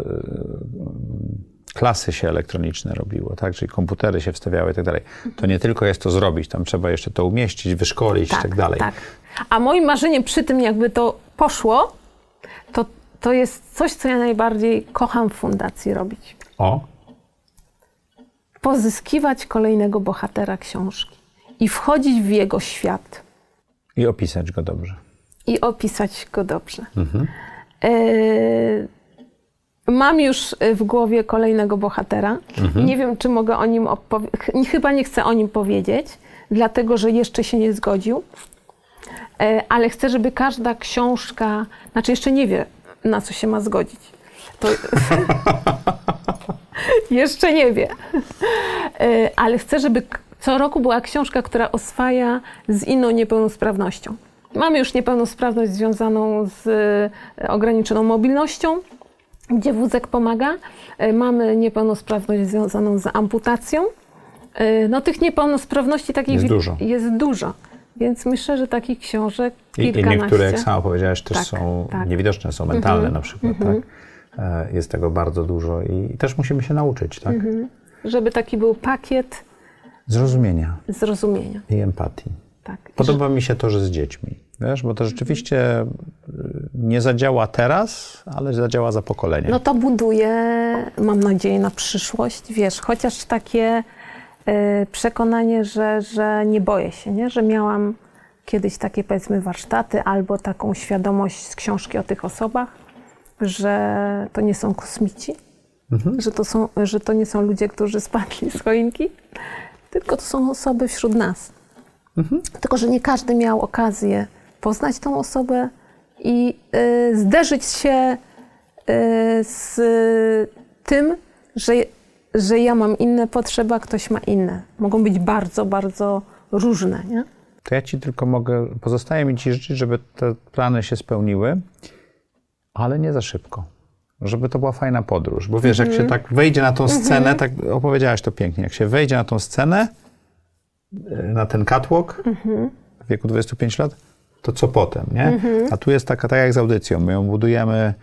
klasy się elektroniczne robiło, tak? Czyli komputery się wstawiały i tak dalej. To nie tylko jest to zrobić, tam trzeba jeszcze to umieścić, wyszkolić tak, i tak dalej. Tak. A moim marzeniem przy tym, jakby to poszło, to, to jest coś, co ja najbardziej kocham w fundacji robić. O? Pozyskiwać kolejnego bohatera książki i wchodzić w jego świat. I opisać go dobrze. I opisać go dobrze. Mhm. Y- Mam już w głowie kolejnego bohatera. Mhm. Nie wiem, czy mogę o nim opowiedzieć. Chyba nie chcę o nim powiedzieć, dlatego że jeszcze się nie zgodził. Ale chcę, żeby każda książka, znaczy jeszcze nie wie, na co się ma zgodzić. To... jeszcze nie wie. Ale chcę, żeby co roku była książka, która oswaja z inną niepełnosprawnością. Mamy już niepełnosprawność związaną z ograniczoną mobilnością, gdzie wózek pomaga. Mamy niepełnosprawność związaną z amputacją. No tych niepełnosprawności takich jest dużo. Jest dużo. Więc myślę, że takich książek kilkanaście. I niektóre, jak sama powiedziałaś, też tak, są tak. niewidoczne, są mentalne mm-hmm. na przykład. Mm-hmm. Tak? Jest tego bardzo dużo i też musimy się nauczyć. Tak? Mm-hmm. Żeby taki był pakiet zrozumienia. Zrozumienia. I empatii. Tak. Podoba że... mi się to, że z dziećmi. Wiesz, bo to rzeczywiście nie zadziała teraz, ale zadziała za pokolenie. No to buduje, mam nadzieję, na przyszłość, wiesz, chociaż takie y, przekonanie, że, że nie boję się, nie? Że miałam kiedyś takie, powiedzmy, warsztaty albo taką świadomość z książki o tych osobach, że to nie są kosmici, mhm. że, to są, że to nie są ludzie, którzy spadli z choinki, tylko to są osoby wśród nas. Mhm. Tylko że nie każdy miał okazję poznać tą osobę i y, zderzyć się y, z tym, że, że ja mam inne potrzeby, a ktoś ma inne. Mogą być bardzo, bardzo różne, nie? To ja ci tylko mogę, pozostaje mi ci życzyć, żeby te plany się spełniły, ale nie za szybko. Żeby to była fajna podróż. Bo wiesz, mm-hmm. jak się tak wejdzie na tą scenę, mm-hmm. tak opowiedziałaś to pięknie, jak się wejdzie na tą scenę, na ten catwalk mm-hmm. w wieku dwudziestu pięciu lat, to co potem, nie? Mm-hmm. A tu jest taka, tak jak z audycją, my ją budujemy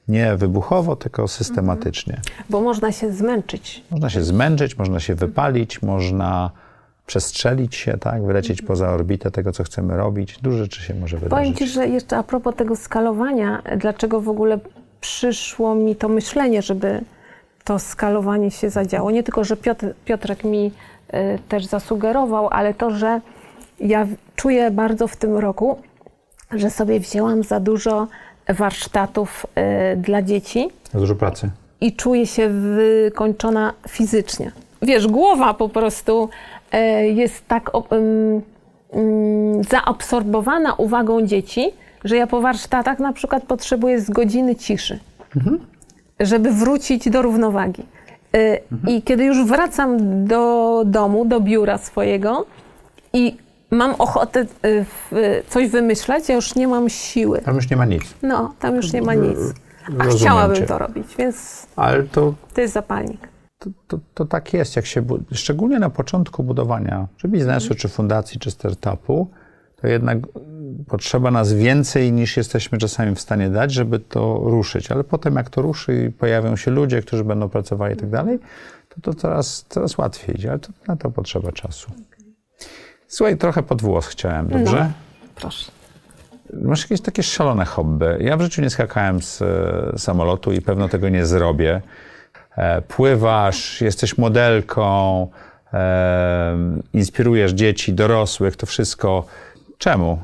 Nie wybuchowo, tylko systematycznie. Mhm. Bo można się zmęczyć. Można się zmęczyć, można się wypalić, można przestrzelić się, tak? Wylecieć poza orbitę tego, co chcemy robić. Dużo rzeczy się może wydarzyć. Powiem Ci, że jeszcze a propos tego skalowania, dlaczego w ogóle przyszło mi to myślenie, żeby to skalowanie się zadziało. Nie tylko, że Piotr, Piotrek mi y, też zasugerował, ale to, że ja czuję bardzo w tym roku, że sobie wzięłam za dużo warsztatów y, dla dzieci. Dużo pracy. I czuję się wykończona fizycznie. Wiesz, głowa po prostu y, jest tak y, y, zaabsorbowana uwagą dzieci, że ja po warsztatach na przykład potrzebuję z godziny ciszy, mhm. żeby wrócić do równowagi. Y, mhm. I kiedy już wracam do domu, do biura swojego i mam ochotę y, coś wymyślać, ja już nie mam siły. Tam już nie ma nic. No, tam już nie ma nic. A Rozumiem chciałabym cię. to robić, więc Ale to, to jest zapalnik. to, to, to tak jest, jak się, bu- szczególnie na początku budowania czy biznesu, mhm. czy fundacji, czy startupu, to jednak potrzeba nas więcej niż jesteśmy czasami w stanie dać, żeby to ruszyć. Ale potem jak to ruszy i pojawią się ludzie, którzy będą pracowali i tak dalej, to to coraz, coraz łatwiej idzie, ale to, na to potrzeba czasu. Słuchaj, trochę pod włos chciałem, dobrze? No, proszę. Masz jakieś takie szalone hobby. Ja w życiu nie skakałem z e, samolotu i pewno tego nie zrobię. E, pływasz, jesteś modelką, e, inspirujesz dzieci, dorosłych, to wszystko. Czemu?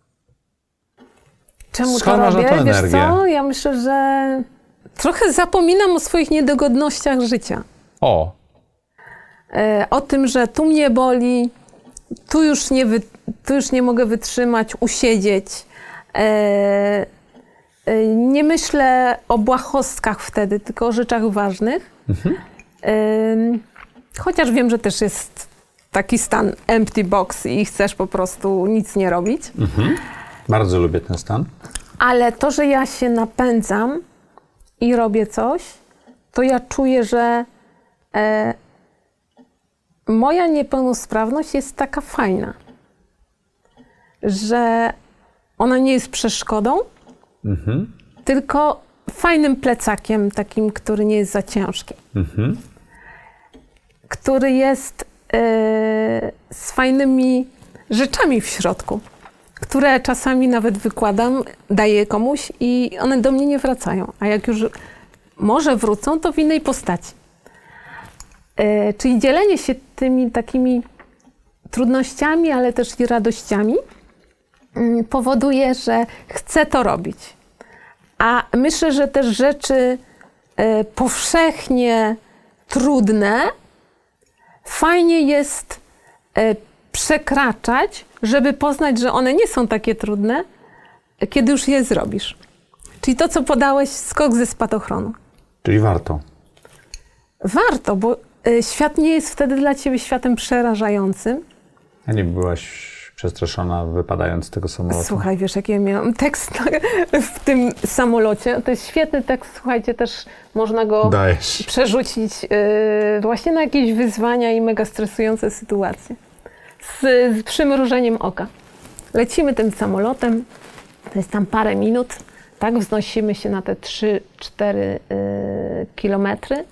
Czemu Skąd to masz na robię? to Wiesz energię? co? Ja myślę, że trochę zapominam o swoich niedogodnościach życia. O! E, o tym, że tu mnie boli, tu już nie, wy, tu już nie mogę wytrzymać, usiedzieć. E, e, nie myślę o błahostkach wtedy, tylko o rzeczach ważnych. Mhm. E, chociaż wiem, że też jest taki stan empty box i chcesz po prostu nic nie robić. Mhm. Bardzo lubię ten stan. Ale to, że ja się napędzam i robię coś, to ja czuję, że e, moja niepełnosprawność jest taka fajna, że ona nie jest przeszkodą, mhm. tylko fajnym plecakiem takim, który nie jest za ciężki. Mhm. Który jest e, z fajnymi rzeczami w środku, które czasami nawet wykładam, daję komuś i one do mnie nie wracają. A jak już może wrócą, to w innej postaci. E, czyli dzielenie się tymi takimi trudnościami, ale też i radościami m, powoduje, że chcę to robić. A myślę, że też rzeczy e, powszechnie trudne fajnie jest e, przekraczać, żeby poznać, że one nie są takie trudne, kiedy już je zrobisz. Czyli to, co podałeś, skok ze spadochronu. Czyli warto. Warto, bo y, świat nie jest wtedy dla ciebie światem przerażającym. A nie byłaś przestraszona wypadając z tego samolotu? Słuchaj, wiesz, jaki ja miałam tekst w tym samolocie. To jest świetny tekst, słuchajcie, też można go Dajesz. przerzucić y, właśnie na jakieś wyzwania i mega stresujące sytuacje. Z, z przymrużeniem oka. Lecimy tym samolotem, to jest tam parę minut, tak, wznosimy się na te trzy cztery y, kilometry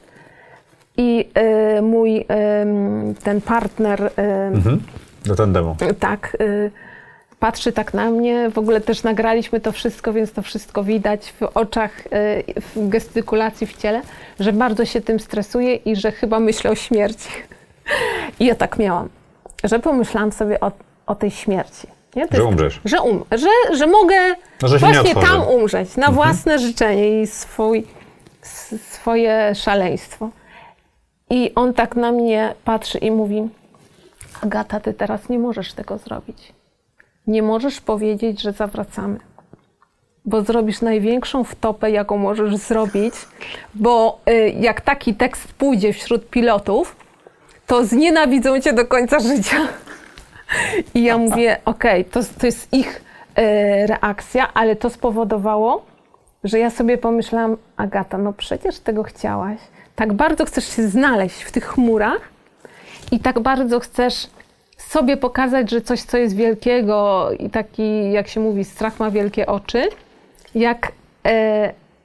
i y, mój y, ten partner y, mhm. do tandemu. tak, y, patrzy tak na mnie, w ogóle też nagraliśmy to wszystko, więc to wszystko widać w oczach, y, w gestykulacji w ciele, że bardzo się tym stresuje i że chyba myślę o śmierci. I ja tak miałam. Że pomyślałam sobie o, o tej śmierci. Nie? To że jest, umrzesz. Że, um, że, że mogę no, że właśnie tam umrzeć, na mhm. własne życzenie i swój, swoje szaleństwo. I on tak na mnie patrzy i mówi: Agata, ty teraz nie możesz tego zrobić. Nie możesz powiedzieć, że zawracamy. Bo zrobisz największą wtopę, jaką możesz zrobić, bo y, jak taki tekst pójdzie wśród pilotów, to znienawidzą cię do końca życia. I ja mówię, okej, okay, to, to jest ich e, reakcja, ale to spowodowało, że ja sobie pomyślałam: Agata, no przecież tego chciałaś. Tak bardzo chcesz się znaleźć w tych chmurach i tak bardzo chcesz sobie pokazać, że coś, co jest wielkiego i taki, jak się mówi, strach ma wielkie oczy, jak, e,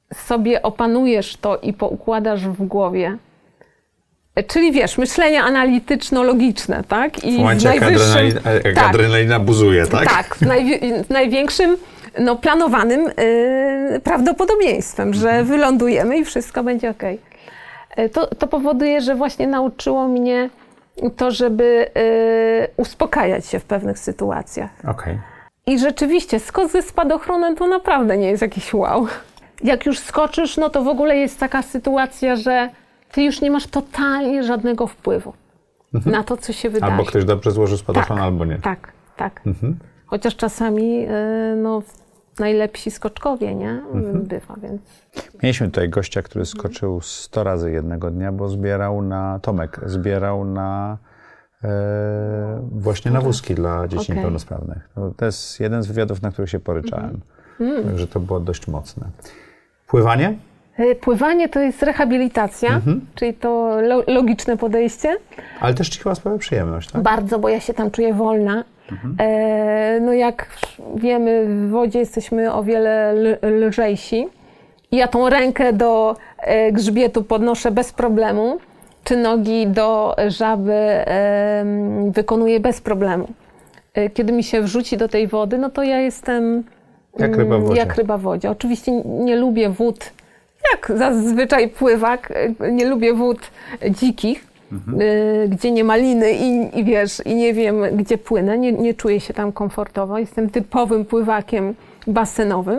sobie opanujesz to i poukładasz w głowie, czyli wiesz, myślenie analityczno-logiczne, tak? I w momencie jak adrenalina, jak tak, adrenalina buzuje, tak? Tak, z najwi- największym no, planowanym yy, prawdopodobieństwem, że wylądujemy i wszystko będzie okej. Okay. To, to powoduje, że właśnie nauczyło mnie to, żeby yy, uspokajać się w pewnych sytuacjach. Okay. I rzeczywiście skok ze spadochronem to naprawdę nie jest jakiś wow. Jak już skoczysz, no to w ogóle jest taka sytuacja, że ty już nie masz totalnie żadnego wpływu mhm. na to, co się wydarzy. Albo ktoś dobrze złożył spadochron, tak, albo nie. Tak, tak. Mhm. Chociaż czasami no, najlepsi skoczkowie, nie? Mhm. Bywa, więc... Mieliśmy tutaj gościa, który skoczył sto razy jednego dnia, bo zbierał na... Tomek zbierał na... E, właśnie na wózki dla dzieci okay. niepełnosprawnych. No, to jest jeden z wywiadów, na których się poryczałem. Mhm. Także to było dość mocne. Pływanie? Pływanie to jest rehabilitacja, mhm. czyli to lo- logiczne podejście. Ale też ci chyba sprawia przyjemność, tak? Bardzo, bo ja się tam czuję wolna. Mhm. E, no jak wiemy, w wodzie jesteśmy o wiele l- lżejsi. I ja tą rękę do e, grzbietu podnoszę bez problemu, czy nogi do żaby e, wykonuję bez problemu. E, kiedy mi się wrzuci do tej wody, no to ja jestem jak ryba w wodzie. Jak ryba w wodzie. Oczywiście nie lubię wód, jak zazwyczaj pływak, nie lubię wód dzikich, mhm. y, gdzie nie ma liny i, i wiesz, i nie wiem, gdzie płynę, nie, nie czuję się tam komfortowo. Jestem typowym pływakiem basenowym.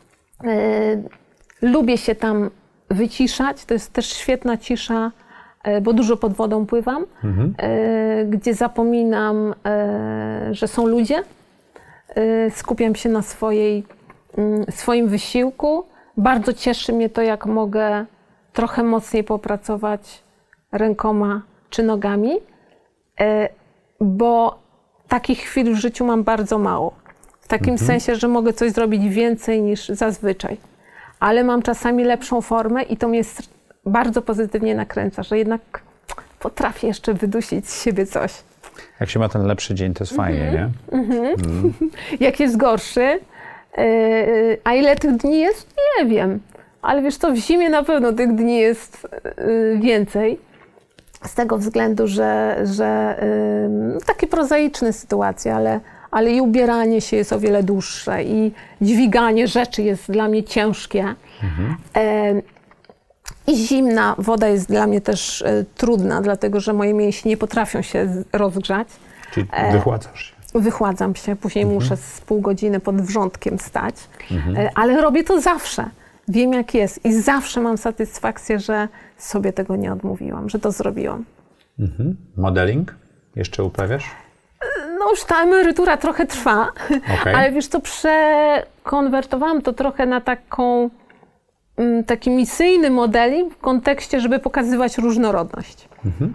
Y, lubię się tam wyciszać, to jest też świetna cisza, y, bo dużo pod wodą pływam, mhm. y, gdzie zapominam, y, że są ludzie, y, skupiam się na swojej, y, swoim wysiłku. Bardzo cieszy mnie to, jak mogę trochę mocniej popracować rękoma czy nogami, bo takich chwil w życiu mam bardzo mało. W takim mhm. sensie, że mogę coś zrobić więcej niż zazwyczaj. Ale mam czasami lepszą formę i to mnie bardzo pozytywnie nakręca, że jednak potrafię jeszcze wydusić z siebie coś. Jak się ma ten lepszy dzień, to jest fajnie, mhm. nie? Mhm. Mhm. Jak jest gorszy, a ile tych dni jest? Nie wiem. Ale wiesz co, w zimie na pewno tych dni jest więcej. Z tego względu, że, że takie prozaiczne sytuacje, ale, ale i ubieranie się jest o wiele dłuższe i dźwiganie rzeczy jest dla mnie ciężkie. Mhm. I zimna woda jest dla mnie też trudna, dlatego że moje mięśnie nie potrafią się rozgrzać. Czyli wychładzasz się. Wychładzam się, później mhm. muszę z pół godziny pod wrzątkiem stać, mhm. ale robię to zawsze. Wiem, jak jest i zawsze mam satysfakcję, że sobie tego nie odmówiłam, że to zrobiłam. Mhm. Modeling? Jeszcze uprawiasz? No już ta emerytura trochę trwa, okay. ale wiesz co, przekonwertowałam to trochę na taką, taki misyjny modeling w kontekście, żeby pokazywać różnorodność. Mhm.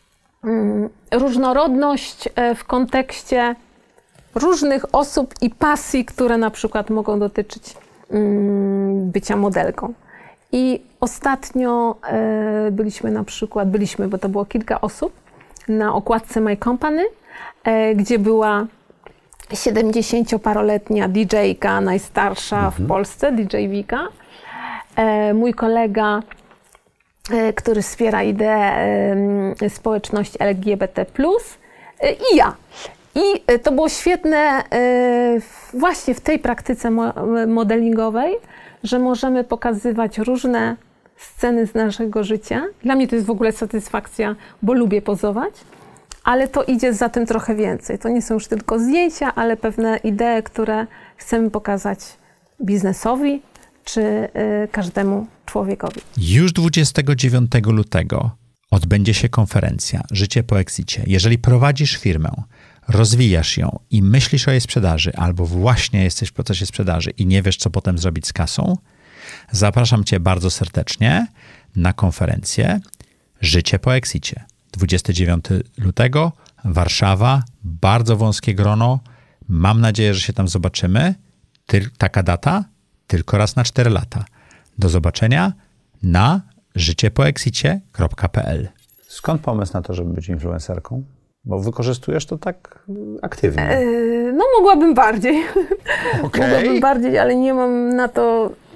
Różnorodność w kontekście różnych osób i pasji, które na przykład mogą dotyczyć bycia modelką. I ostatnio byliśmy na przykład, byliśmy, bo to było kilka osób, na okładce My Company, gdzie była siedemdziesięcioparoletnia didżejka, najstarsza mhm. w Polsce, D J Wika. Mój kolega, który wspiera ideę społeczności L G B T plus, i ja. I to było świetne właśnie w tej praktyce modelingowej, że możemy pokazywać różne sceny z naszego życia. Dla mnie to jest w ogóle satysfakcja, bo lubię pozować, ale to idzie za tym trochę więcej. To nie są już tylko zdjęcia, ale pewne idee, które chcemy pokazać biznesowi czy każdemu człowiekowi. Już dwudziestego dziewiątego lutego odbędzie się konferencja Życie po Exicie. Jeżeli prowadzisz firmę, rozwijasz ją i myślisz o jej sprzedaży, albo właśnie jesteś w procesie sprzedaży i nie wiesz, co potem zrobić z kasą, zapraszam Cię bardzo serdecznie na konferencję Życie po Exicie. dwudziestego dziewiątego lutego, Warszawa, bardzo wąskie grono. Mam nadzieję, że się tam zobaczymy. Ty- taka data tylko raz na cztery lata. Do zobaczenia na życiepoexicie kropka p l. Skąd pomysł na to, żeby być influencerką? Bo wykorzystujesz to tak aktywnie. Yy, no mogłabym bardziej. Okay. Mogłabym bardziej, ale nie mam na to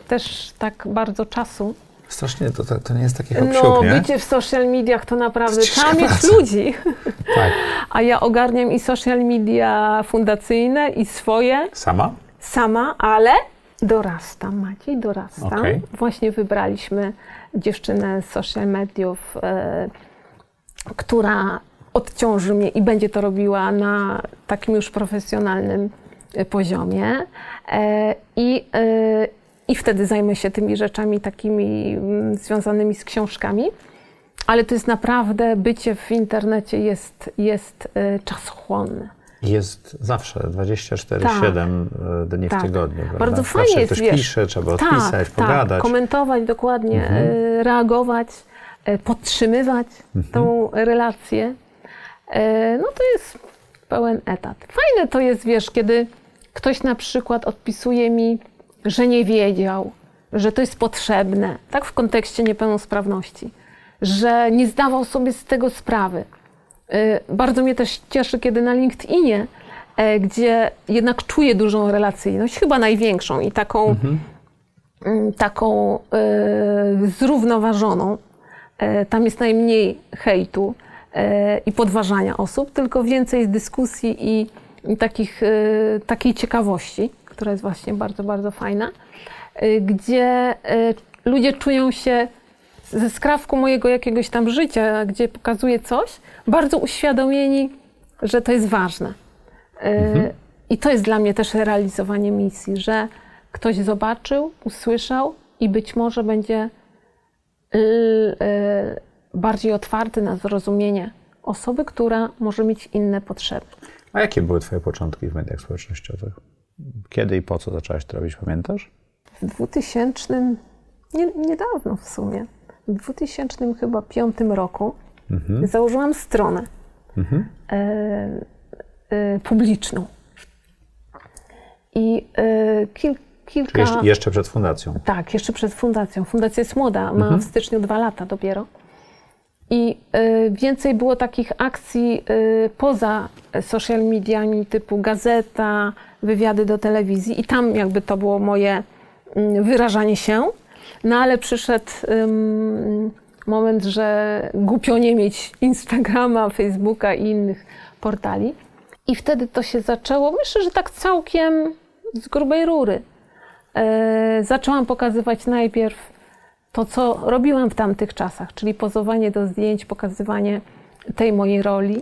też tak bardzo czasu. Strasznie, to, to, to nie jest taki hop No, nie? bycie w social mediach to naprawdę To trzeba mieć praca. ludzi. Tak. A ja ogarniam i social media fundacyjne, i swoje. Sama? Sama, ale dorastam, Maciej, dorastam. Okay. Właśnie wybraliśmy dziewczynę z social mediów, e, która odciąży mnie i będzie to robiła na takim już profesjonalnym poziomie. E, i, e, I wtedy zajmę się tymi rzeczami takimi m, związanymi z książkami. Ale to jest naprawdę, bycie w internecie jest, jest e, czasochłonne. Jest zawsze dwadzieścia cztery siedem tak, dni tak. w tygodniu. Prawda? Bardzo fajnie zawsze jest, ktoś wiesz, pisze, trzeba tak, odpisać, tak, pogadać. komentować dokładnie, mhm. e, reagować, e, podtrzymywać mhm. tą relację. E, no to jest pełen etat. Fajne to jest, wiesz, kiedy ktoś na przykład odpisuje mi, że nie wiedział, że to jest potrzebne, tak w kontekście niepełnosprawności, że nie zdawał sobie z tego sprawy. Bardzo mnie też cieszy, kiedy na LinkedInie, gdzie jednak czuję dużą relacyjność, chyba największą i taką, mhm. taką e, zrównoważoną, e, tam jest najmniej hejtu e, i podważania osób, tylko więcej dyskusji i, i takich, e, takiej ciekawości, która jest właśnie bardzo, bardzo fajna, e, gdzie e, ludzie czują się ze skrawku mojego jakiegoś tam życia, gdzie pokazuję coś, bardzo uświadomieni, że to jest ważne. Mhm. I to jest dla mnie też realizowanie misji, że ktoś zobaczył, usłyszał i być może będzie bardziej otwarty na zrozumienie osoby, która może mieć inne potrzeby. A jakie były twoje początki w mediach społecznościowych? Kiedy i po co zaczęłaś to robić, pamiętasz? W dwutysięcznym, nie, niedawno w sumie, w dwutysięcznym chyba piątym roku mhm. założyłam stronę mhm. e, e, publiczną. I e, kil, kilka... Jeszcze, jeszcze przed fundacją. Tak, jeszcze przed fundacją. Fundacja jest młoda, ma mhm. w styczniu dwa lata dopiero. I e, więcej było takich akcji e, poza social mediami typu gazeta, wywiady do telewizji i tam jakby to było moje m, wyrażanie się. No ale przyszedł um, moment, że głupio nie mieć Instagrama, Facebooka i innych portali. I wtedy to się zaczęło, myślę, że tak całkiem z grubej rury. E, zaczęłam pokazywać najpierw to, co robiłam w tamtych czasach, czyli pozowanie do zdjęć, pokazywanie tej mojej roli.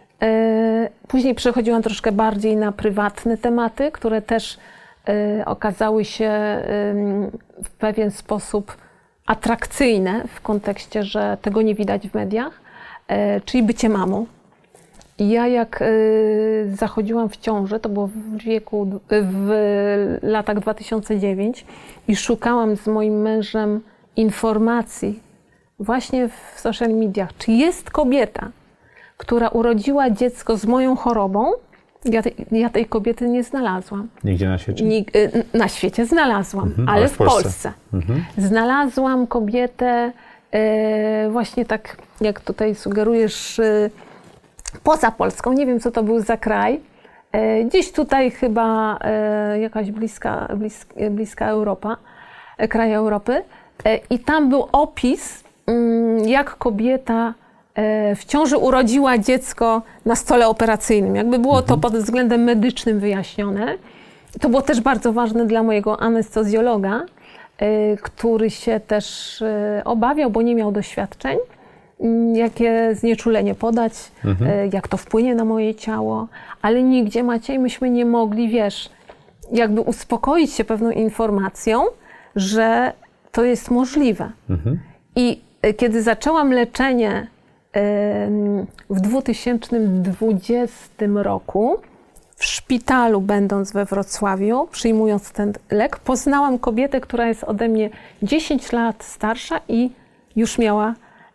E, później przechodziłam troszkę bardziej na prywatne tematy, które też e, okazały się e, w pewien sposób atrakcyjne w kontekście, że tego nie widać w mediach, e, czyli bycie mamą. I ja jak y, zachodziłam w ciążę, to było w wieku, w latach dwa tysiące dziewiątym i szukałam z moim mężem informacji właśnie w social mediach, czy jest kobieta, która urodziła dziecko z moją chorobą. Ja, te, ja tej kobiety nie znalazłam. Nigdzie na świecie? Nig, na świecie znalazłam, mhm, ale, ale w Polsce. Polsce. Mhm. Znalazłam kobietę y, właśnie tak, jak tutaj sugerujesz, y, poza Polską, nie wiem co to był za kraj, gdzieś tutaj chyba jakaś bliska, bliska, bliska Europa, kraj Europy i tam był opis, jak kobieta w ciąży urodziła dziecko na stole operacyjnym. Jakby było mhm. to pod względem medycznym wyjaśnione. To było też bardzo ważne dla mojego anestezjologa, który się też obawiał, bo nie miał doświadczeń, jakie znieczulenie podać, mhm. jak to wpłynie na moje ciało, ale nigdzie, Maciej, myśmy nie mogli, wiesz, jakby uspokoić się pewną informacją, że to jest możliwe. Mhm. I kiedy zaczęłam leczenie w dwa tysiące dwudziestym roku, w szpitalu, będąc we Wrocławiu, przyjmując ten lek, poznałam kobietę, która jest ode mnie dziesięć lat starsza i już miała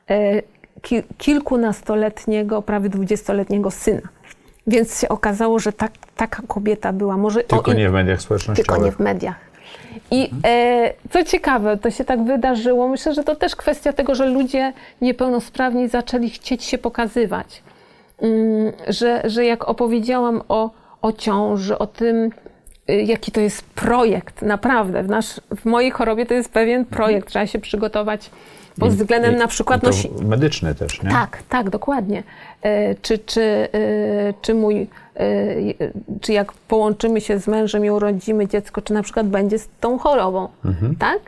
kilkunastoletniego, prawie dwudziestoletniego syna. Więc się okazało, że tak, taka kobieta była. Może tylko o, nie w mediach społecznościowych. Tylko nie w mediach. I mhm. e, co ciekawe, to się tak wydarzyło. Myślę, że to też kwestia tego, że ludzie niepełnosprawni zaczęli chcieć się pokazywać. Um, że, że jak opowiedziałam o, o ciąży, o tym, jaki to jest projekt, naprawdę. W, nasz, w mojej chorobie to jest pewien projekt. Trzeba się przygotować pod względem I, na przykład... i to nosi... medyczny też, nie? Tak, tak, dokładnie. Czy, czy, czy mój, czy jak połączymy się z mężem i urodzimy dziecko, czy na przykład będzie z tą chorobą, mhm. tak?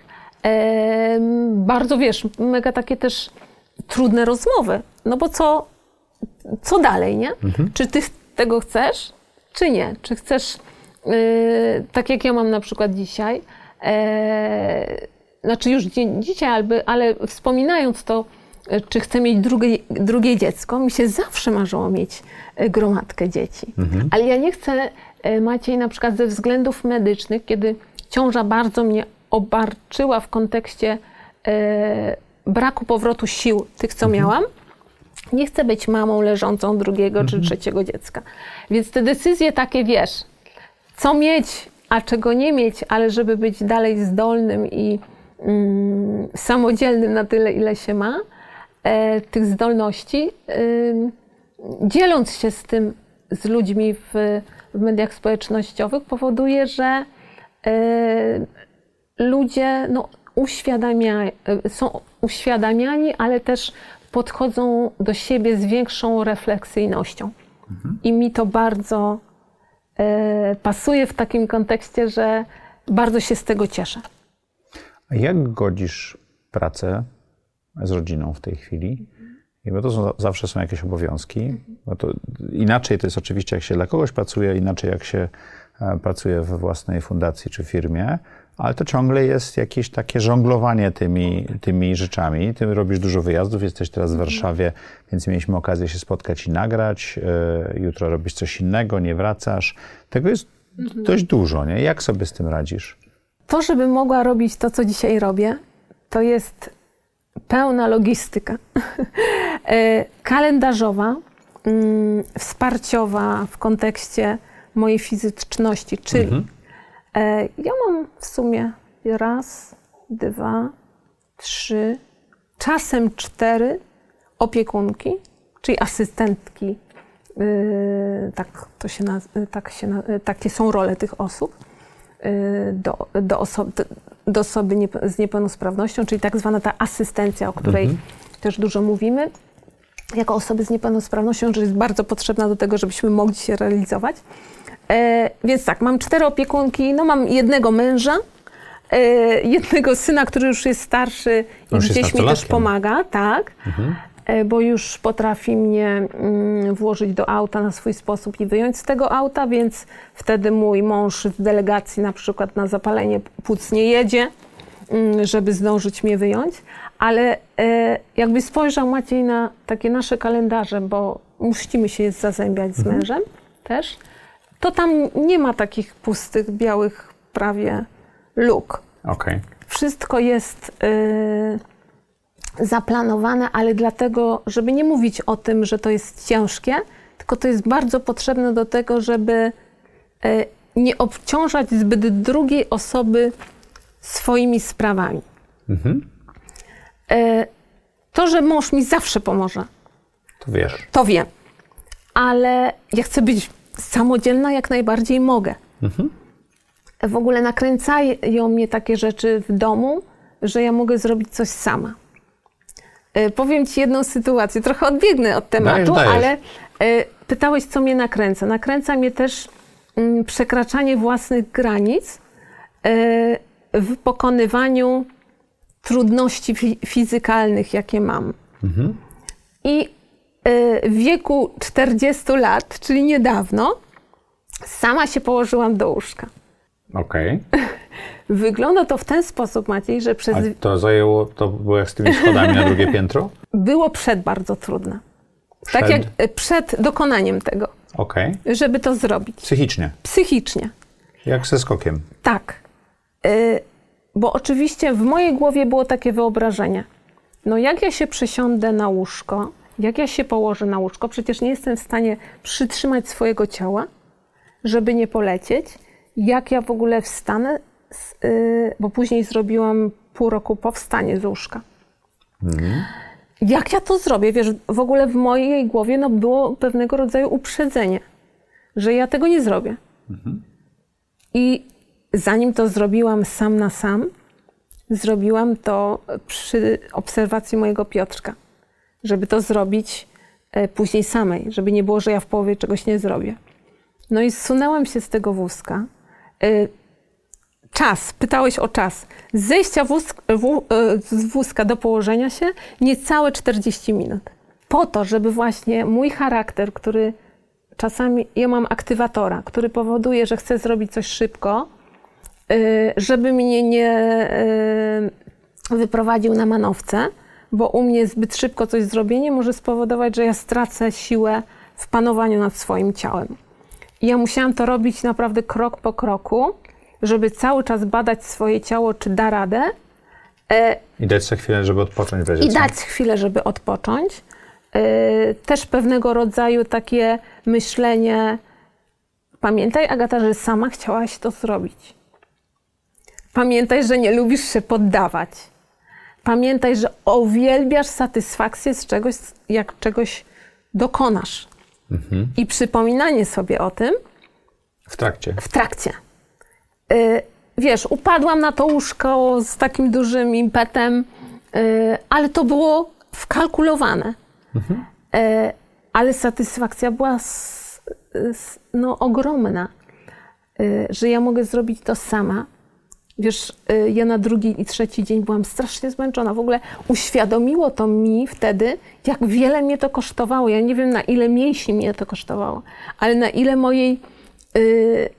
Bardzo, wiesz, mega takie też trudne rozmowy. No bo co, co dalej, nie? Mhm. Czy ty tego chcesz, czy nie? Czy chcesz, yy, tak jak ja mam na przykład dzisiaj, yy, znaczy już dzi- dzisiaj, ale, ale wspominając to, yy, czy chcę mieć drugie, drugie dziecko, mi się zawsze marzyło mieć yy, gromadkę dzieci. Mhm. Ale ja nie chcę, yy, Maciej, na przykład ze względów medycznych, kiedy ciąża bardzo mnie obarczyła w kontekście yy, braku powrotu sił tych, co mhm. miałam, nie chcę być mamą leżącą drugiego mhm. czy trzeciego dziecka. Więc te decyzje takie, wiesz, co mieć, a czego nie mieć, ale żeby być dalej zdolnym i mm, samodzielnym na tyle, ile się ma, e, tych zdolności, e, dzieląc się z tym z ludźmi w, w mediach społecznościowych, powoduje, że e, ludzie no, uświadamia, są uświadamiani, ale też podchodzą do siebie z większą refleksyjnością. Mhm. I mi to bardzo e, pasuje w takim kontekście, że bardzo się z tego cieszę. A jak godzisz pracę z rodziną w tej chwili? I bo to są, zawsze są jakieś obowiązki. Bo to inaczej to jest oczywiście, jak się dla kogoś pracuje, inaczej jak się pracuje we własnej fundacji czy firmie, ale to ciągle jest jakieś takie żonglowanie tymi, tymi rzeczami. Ty robisz dużo wyjazdów, jesteś teraz w Warszawie, więc mieliśmy okazję się spotkać i nagrać. Jutro robisz coś innego, nie wracasz. Tego jest mhm. dość dużo, nie? Jak sobie z tym radzisz? To, żeby mogła robić to, co dzisiaj robię, to jest pełna logistyka. Kalendarzowa, wsparciowa w kontekście mojej fizyczności, czyli mhm. ja mam w sumie raz, dwa, trzy, czasem cztery opiekunki, czyli asystentki, yy, tak, to się naz- tak się na- takie są role tych osób, yy, do, do, oso- do, do osoby nie- z niepełnosprawnością, czyli tak zwana ta asystencja, o której mhm. też dużo mówimy, jako osoby z niepełnosprawnością, że jest bardzo potrzebna do tego, żebyśmy mogli się realizować. E, więc tak, mam cztery opiekunki, no mam jednego męża, e, jednego syna, który już jest starszy i już gdzieś mi też pomaga, tak, mhm. e, bo już potrafi mnie mm, włożyć do auta na swój sposób i wyjąć z tego auta, więc wtedy mój mąż z delegacji na przykład na zapalenie płuc nie jedzie, mm, żeby zdążyć mnie wyjąć, ale e, jakby spojrzał Maciej na takie nasze kalendarze, bo musimy się zazębiać z mhm. mężem też, to tam nie ma takich pustych, białych prawie luk. Okay. Wszystko jest y, zaplanowane, ale dlatego, żeby nie mówić o tym, że to jest ciężkie, tylko to jest bardzo potrzebne do tego, żeby y, nie obciążać zbyt drugiej osoby swoimi sprawami. Mhm. Y, to, że mąż mi zawsze pomoże. To wiesz. To wiem. Ale ja chcę być samodzielna jak najbardziej mogę. Mhm. W ogóle nakręcają mnie takie rzeczy w domu, że ja mogę zrobić coś sama. Y, powiem ci jedną sytuację, trochę odbiegnę od tematu, dajesz, dajesz. ale y, pytałeś, co mnie nakręca. Nakręca mnie też y, przekraczanie własnych granic y, w pokonywaniu trudności fi- fizykalnych, jakie mam. Mhm. I w wieku czterdziestu lat, czyli niedawno, sama się położyłam do łóżka. Okej. Okay. Wygląda to w ten sposób, Maciej, że przez... A to zajęło, to było jak z tymi schodami na drugie piętro? Było przed bardzo trudne. Przed? Tak jak przed dokonaniem tego. Okej. Okay. Żeby to zrobić. Psychicznie? Psychicznie. Jak ze skokiem? Tak. Y- bo oczywiście w mojej głowie było takie wyobrażenie. No jak ja się przesiądę na łóżko, jak ja się położę na łóżko, przecież nie jestem w stanie przytrzymać swojego ciała, żeby nie polecieć. Jak ja w ogóle wstanę, yy, bo później zrobiłam pół roku po wstanie z łóżka. Mhm. Jak ja to zrobię? Wiesz, w ogóle w mojej głowie no, było pewnego rodzaju uprzedzenie, że ja tego nie zrobię. Mhm. I zanim to zrobiłam sam na sam, zrobiłam to przy obserwacji mojego Piotrka, żeby to zrobić później samej, żeby nie było, że ja w połowie czegoś nie zrobię. No i zsunęłam się z tego wózka. Czas, pytałeś o czas. Z zejścia wózk, wó, z wózka do położenia się niecałe czterdzieści minut. Po to, żeby właśnie mój charakter, który czasami, ja mam aktywatora, który powoduje, że chcę zrobić coś szybko, żeby mnie nie wyprowadził na manowce, bo u mnie zbyt szybko coś zrobienie może spowodować, że ja stracę siłę w panowaniu nad swoim ciałem. I ja musiałam to robić naprawdę krok po kroku, żeby cały czas badać swoje ciało, czy da radę. I dać sobie chwilę, żeby odpocząć. I dać chwilę, żeby odpocząć. Też pewnego rodzaju takie myślenie. Pamiętaj, Agata, że sama chciałaś to zrobić. Pamiętaj, że nie lubisz się poddawać. Pamiętaj, że uwielbiasz satysfakcję z czegoś, jak czegoś dokonasz. Mhm. I przypominanie sobie o tym. W trakcie. W trakcie. Yy, wiesz, upadłam na to łóżko z takim dużym impetem, yy, ale to było wkalkulowane. Mhm. Yy, ale satysfakcja była s, s, no, ogromna, yy, że ja mogę zrobić to sama. Wiesz, yy, ja na drugi i trzeci dzień byłam strasznie zmęczona. W ogóle uświadomiło to mi wtedy, jak wiele mnie to kosztowało. Ja nie wiem, na ile mięśni mnie to kosztowało, ale na ile mojej yy,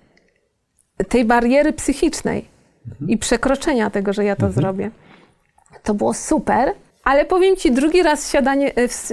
tej bariery psychicznej mhm. i przekroczenia tego, że ja to mhm. zrobię. To było super, ale powiem ci, drugi raz siadanie,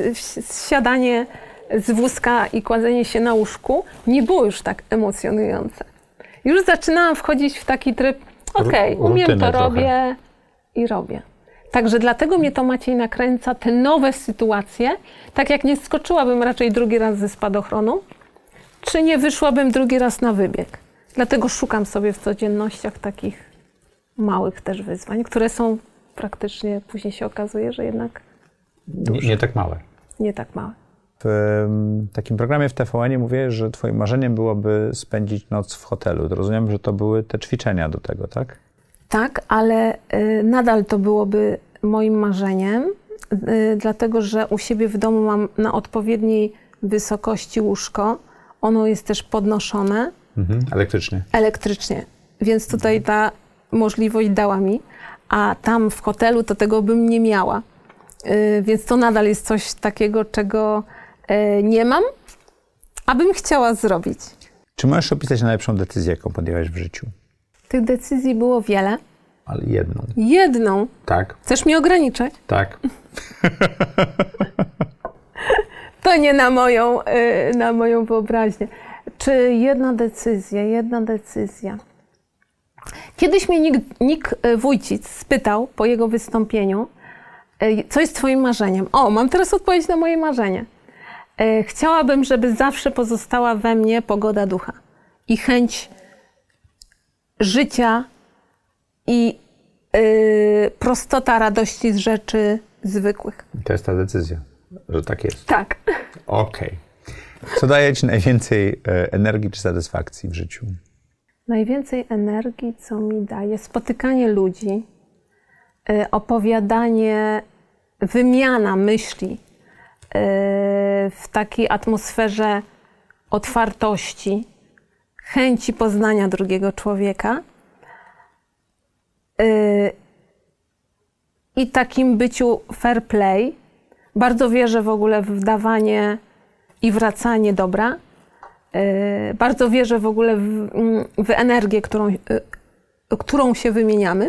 siadanie z wózka i kładzenie się na łóżku nie było już tak emocjonujące. Już zaczynałam wchodzić w taki tryb, okej, okay, umiem to trochę. Robię i robię. Także dlatego mnie to Maciej nakręca, te nowe sytuacje, tak jak nie skoczyłabym raczej drugi raz ze spadochronu, czy nie wyszłabym drugi raz na wybieg. Dlatego szukam sobie w codziennościach takich małych też wyzwań, które są praktycznie, później się okazuje, że jednak nie, nie tak małe. Nie tak małe. W takim programie w T V N-ie mówię, że twoim marzeniem byłoby spędzić noc w hotelu. Rozumiem, że to były te ćwiczenia do tego, tak? Tak, ale y, nadal to byłoby moim marzeniem, y, dlatego że u siebie w domu mam na odpowiedniej wysokości łóżko. Ono jest też podnoszone. Mhm, elektrycznie. Elektrycznie. Więc tutaj ta możliwość dała mi, a tam w hotelu to tego bym nie miała. Yy, więc to nadal jest coś takiego, czego yy, nie mam, a bym chciała zrobić. Czy możesz opisać najlepszą decyzję, jaką podjęłaś w życiu? Tych decyzji było wiele. Ale jedną. Jedną? Tak. Chcesz mnie ograniczać? Tak. To nie na moją, yy, na moją wyobraźnię. Czy jedna decyzja, jedna decyzja. Kiedyś mnie Nick, Nick Wójcic spytał po jego wystąpieniu, co jest twoim marzeniem? O, mam teraz odpowiedź na moje marzenie. Chciałabym, żeby zawsze pozostała we mnie pogoda ducha i chęć życia i yy, prostota radości z rzeczy zwykłych. I to jest ta decyzja, że tak jest. Tak. Okej. Okay. Co daje ci najwięcej energii czy satysfakcji w życiu? Najwięcej energii, co mi daje spotykanie ludzi, opowiadanie, wymiana myśli w takiej atmosferze otwartości, chęci poznania drugiego człowieka i takim byciu fair play. Bardzo wierzę w ogóle w dawanie i wracanie dobra. Bardzo wierzę w ogóle w, w energię, którą, którą się wymieniamy.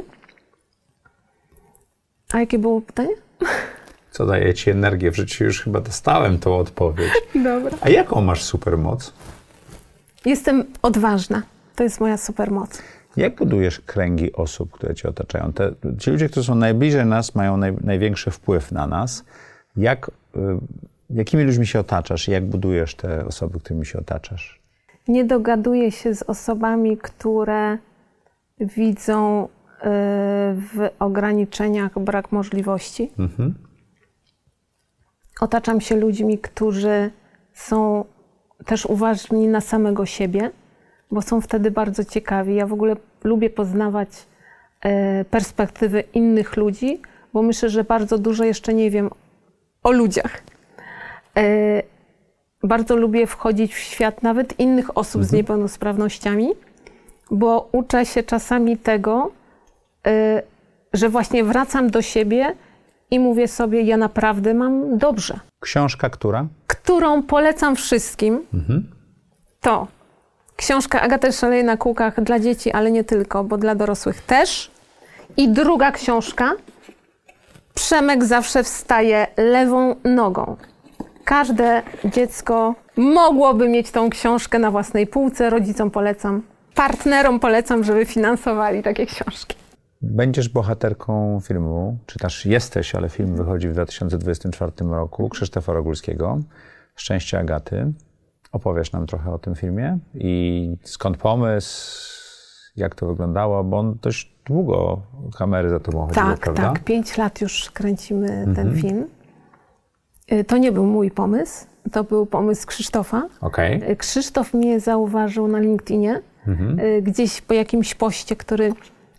A jakie było pytanie? Co daje ci energię w życiu? Już chyba dostałem tą odpowiedź. Dobra. A jaką masz supermoc? Jestem odważna. To jest moja supermoc. Jak budujesz kręgi osób, które cię otaczają? Te, ci ludzie, którzy są najbliżej nas, mają naj, największy wpływ na nas. Jak, y, jakimi ludźmi się otaczasz i jak budujesz te osoby, którymi się otaczasz? Nie dogaduję się z osobami, które widzą y, w ograniczeniach brak możliwości. Mhm. Otaczam się ludźmi, którzy są też uważni na samego siebie, bo są wtedy bardzo ciekawi. Ja w ogóle lubię poznawać e, perspektywy innych ludzi, bo myślę, że bardzo dużo jeszcze nie wiem o ludziach. E, bardzo lubię wchodzić w świat nawet innych osób mhm. z niepełnosprawnościami, bo uczę się czasami tego, e, że właśnie wracam do siebie i mówię sobie, ja naprawdę mam dobrze. Książka która? Którą polecam wszystkim, Mhm. to książka Agaty Szaleje na kółkach dla dzieci, ale nie tylko, bo dla dorosłych też. I druga książka, Przemek zawsze wstaje lewą nogą. Każde dziecko mogłoby mieć tą książkę na własnej półce, rodzicom polecam, partnerom polecam, żeby finansowali takie książki. Będziesz bohaterką filmu, czy też jesteś, ale film wychodzi w dwa tysiące dwudziestym czwartym roku, Krzysztofa Rogulskiego, Szczęście Agaty. Opowiesz nam trochę o tym filmie i skąd pomysł, jak to wyglądało, bo on dość długo kamery za tobą chodziły, tak, prawda? Tak, pięć lat już kręcimy mhm. ten film. To nie był mój pomysł, to był pomysł Krzysztofa. Okay. Krzysztof mnie zauważył na LinkedInie, mhm. gdzieś po jakimś poście, który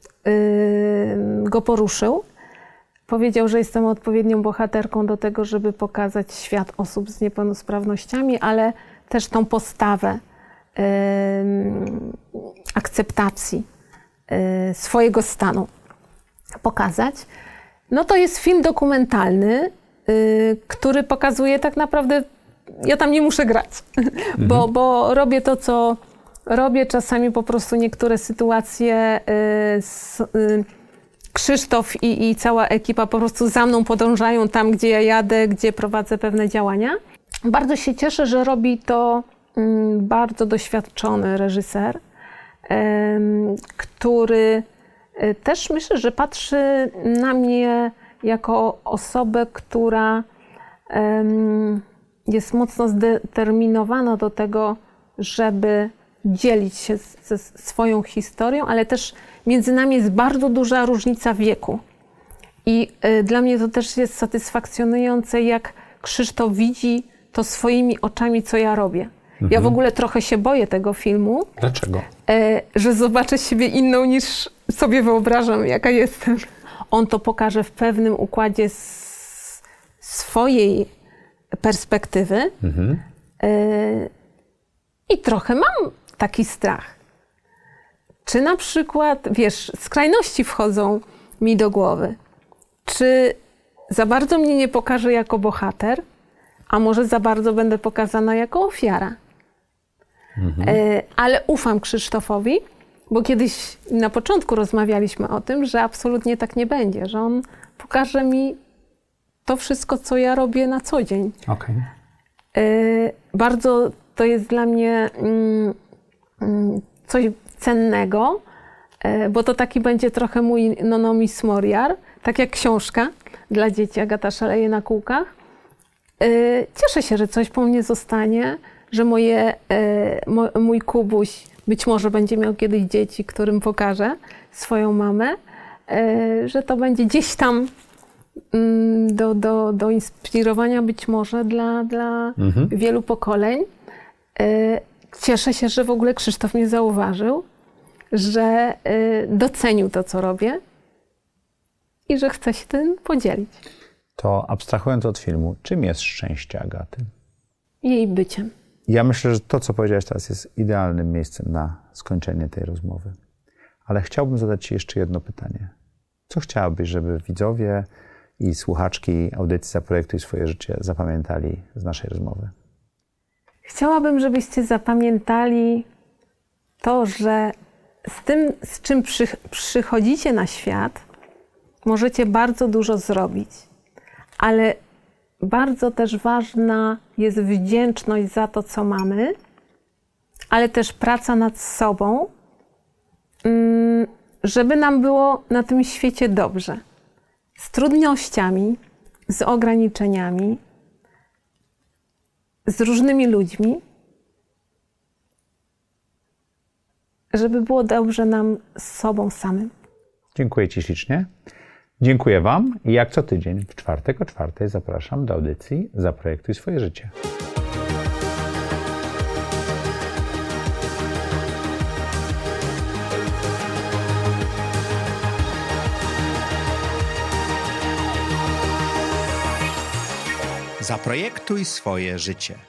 go poruszył. Powiedział, że jestem odpowiednią bohaterką do tego, żeby pokazać świat osób z niepełnosprawnościami, ale też tą postawę yy, akceptacji yy, swojego stanu pokazać. No to jest film dokumentalny, yy, który pokazuje tak naprawdę, ja tam nie muszę grać, mhm. bo, bo robię to, co robię. Czasami po prostu niektóre sytuacje yy, yy, Krzysztof i, i cała ekipa po prostu za mną podążają tam, gdzie ja jadę, gdzie prowadzę pewne działania. Bardzo się cieszę, że robi to um, bardzo doświadczony reżyser, um, który um, też myślę, że patrzy na mnie jako osobę, która um, jest mocno zdeterminowana do tego, żeby dzielić się ze swoją historią, ale też między nami jest bardzo duża różnica wieku. I y, dla mnie to też jest satysfakcjonujące, jak Krzysztof widzi to swoimi oczami, co ja robię. Mhm. Ja w ogóle trochę się boję tego filmu. Dlaczego? Y, że zobaczę siebie inną, niż sobie wyobrażam, jaka jestem. On to pokaże w pewnym układzie z swojej perspektywy. Mhm. Y, I trochę mam taki strach. Czy na przykład, wiesz, skrajności wchodzą mi do głowy. Czy za bardzo mnie nie pokaże jako bohater, a może za bardzo będę pokazana jako ofiara. Mhm. E, ale ufam Krzysztofowi, bo kiedyś na początku rozmawialiśmy o tym, że absolutnie tak nie będzie, że on pokaże mi to wszystko, co ja robię na co dzień. Okay. E, bardzo to jest dla mnie mm, mm, coś cennego, bo to taki będzie trochę mój nonomis moriar, tak jak książka dla dzieci Agata Szaleje na kółkach. Cieszę się, że coś po mnie zostanie, że moje, mój Kubuś być może będzie miał kiedyś dzieci, którym pokażę swoją mamę, że to będzie gdzieś tam do, do, do inspirowania być może dla, dla mhm. wielu pokoleń. Cieszę się, że w ogóle Krzysztof mnie zauważył, że docenił to, co robię i że chce się tym podzielić. To abstrahując od filmu, czym jest szczęście Agaty? Jej byciem. Ja myślę, że to, co powiedziałaś teraz, jest idealnym miejscem na skończenie tej rozmowy. Ale chciałbym zadać ci jeszcze jedno pytanie. Co chciałabyś, żeby widzowie i słuchaczki audycji Zaprojektuj swoje życie zapamiętali z naszej rozmowy? Chciałabym, żebyście zapamiętali to, że z tym, z czym przy, przychodzicie na świat, możecie bardzo dużo zrobić, ale bardzo też ważna jest wdzięczność za to, co mamy, ale też praca nad sobą, żeby nam było na tym świecie dobrze. Z trudnościami, z ograniczeniami, z różnymi ludźmi, żeby było dobrze nam z sobą samym. Dziękuję ci ślicznie. Dziękuję wam i jak co tydzień w czwartek o czwartej zapraszam do audycji Zaprojektuj swoje życie. Zaprojektuj swoje życie.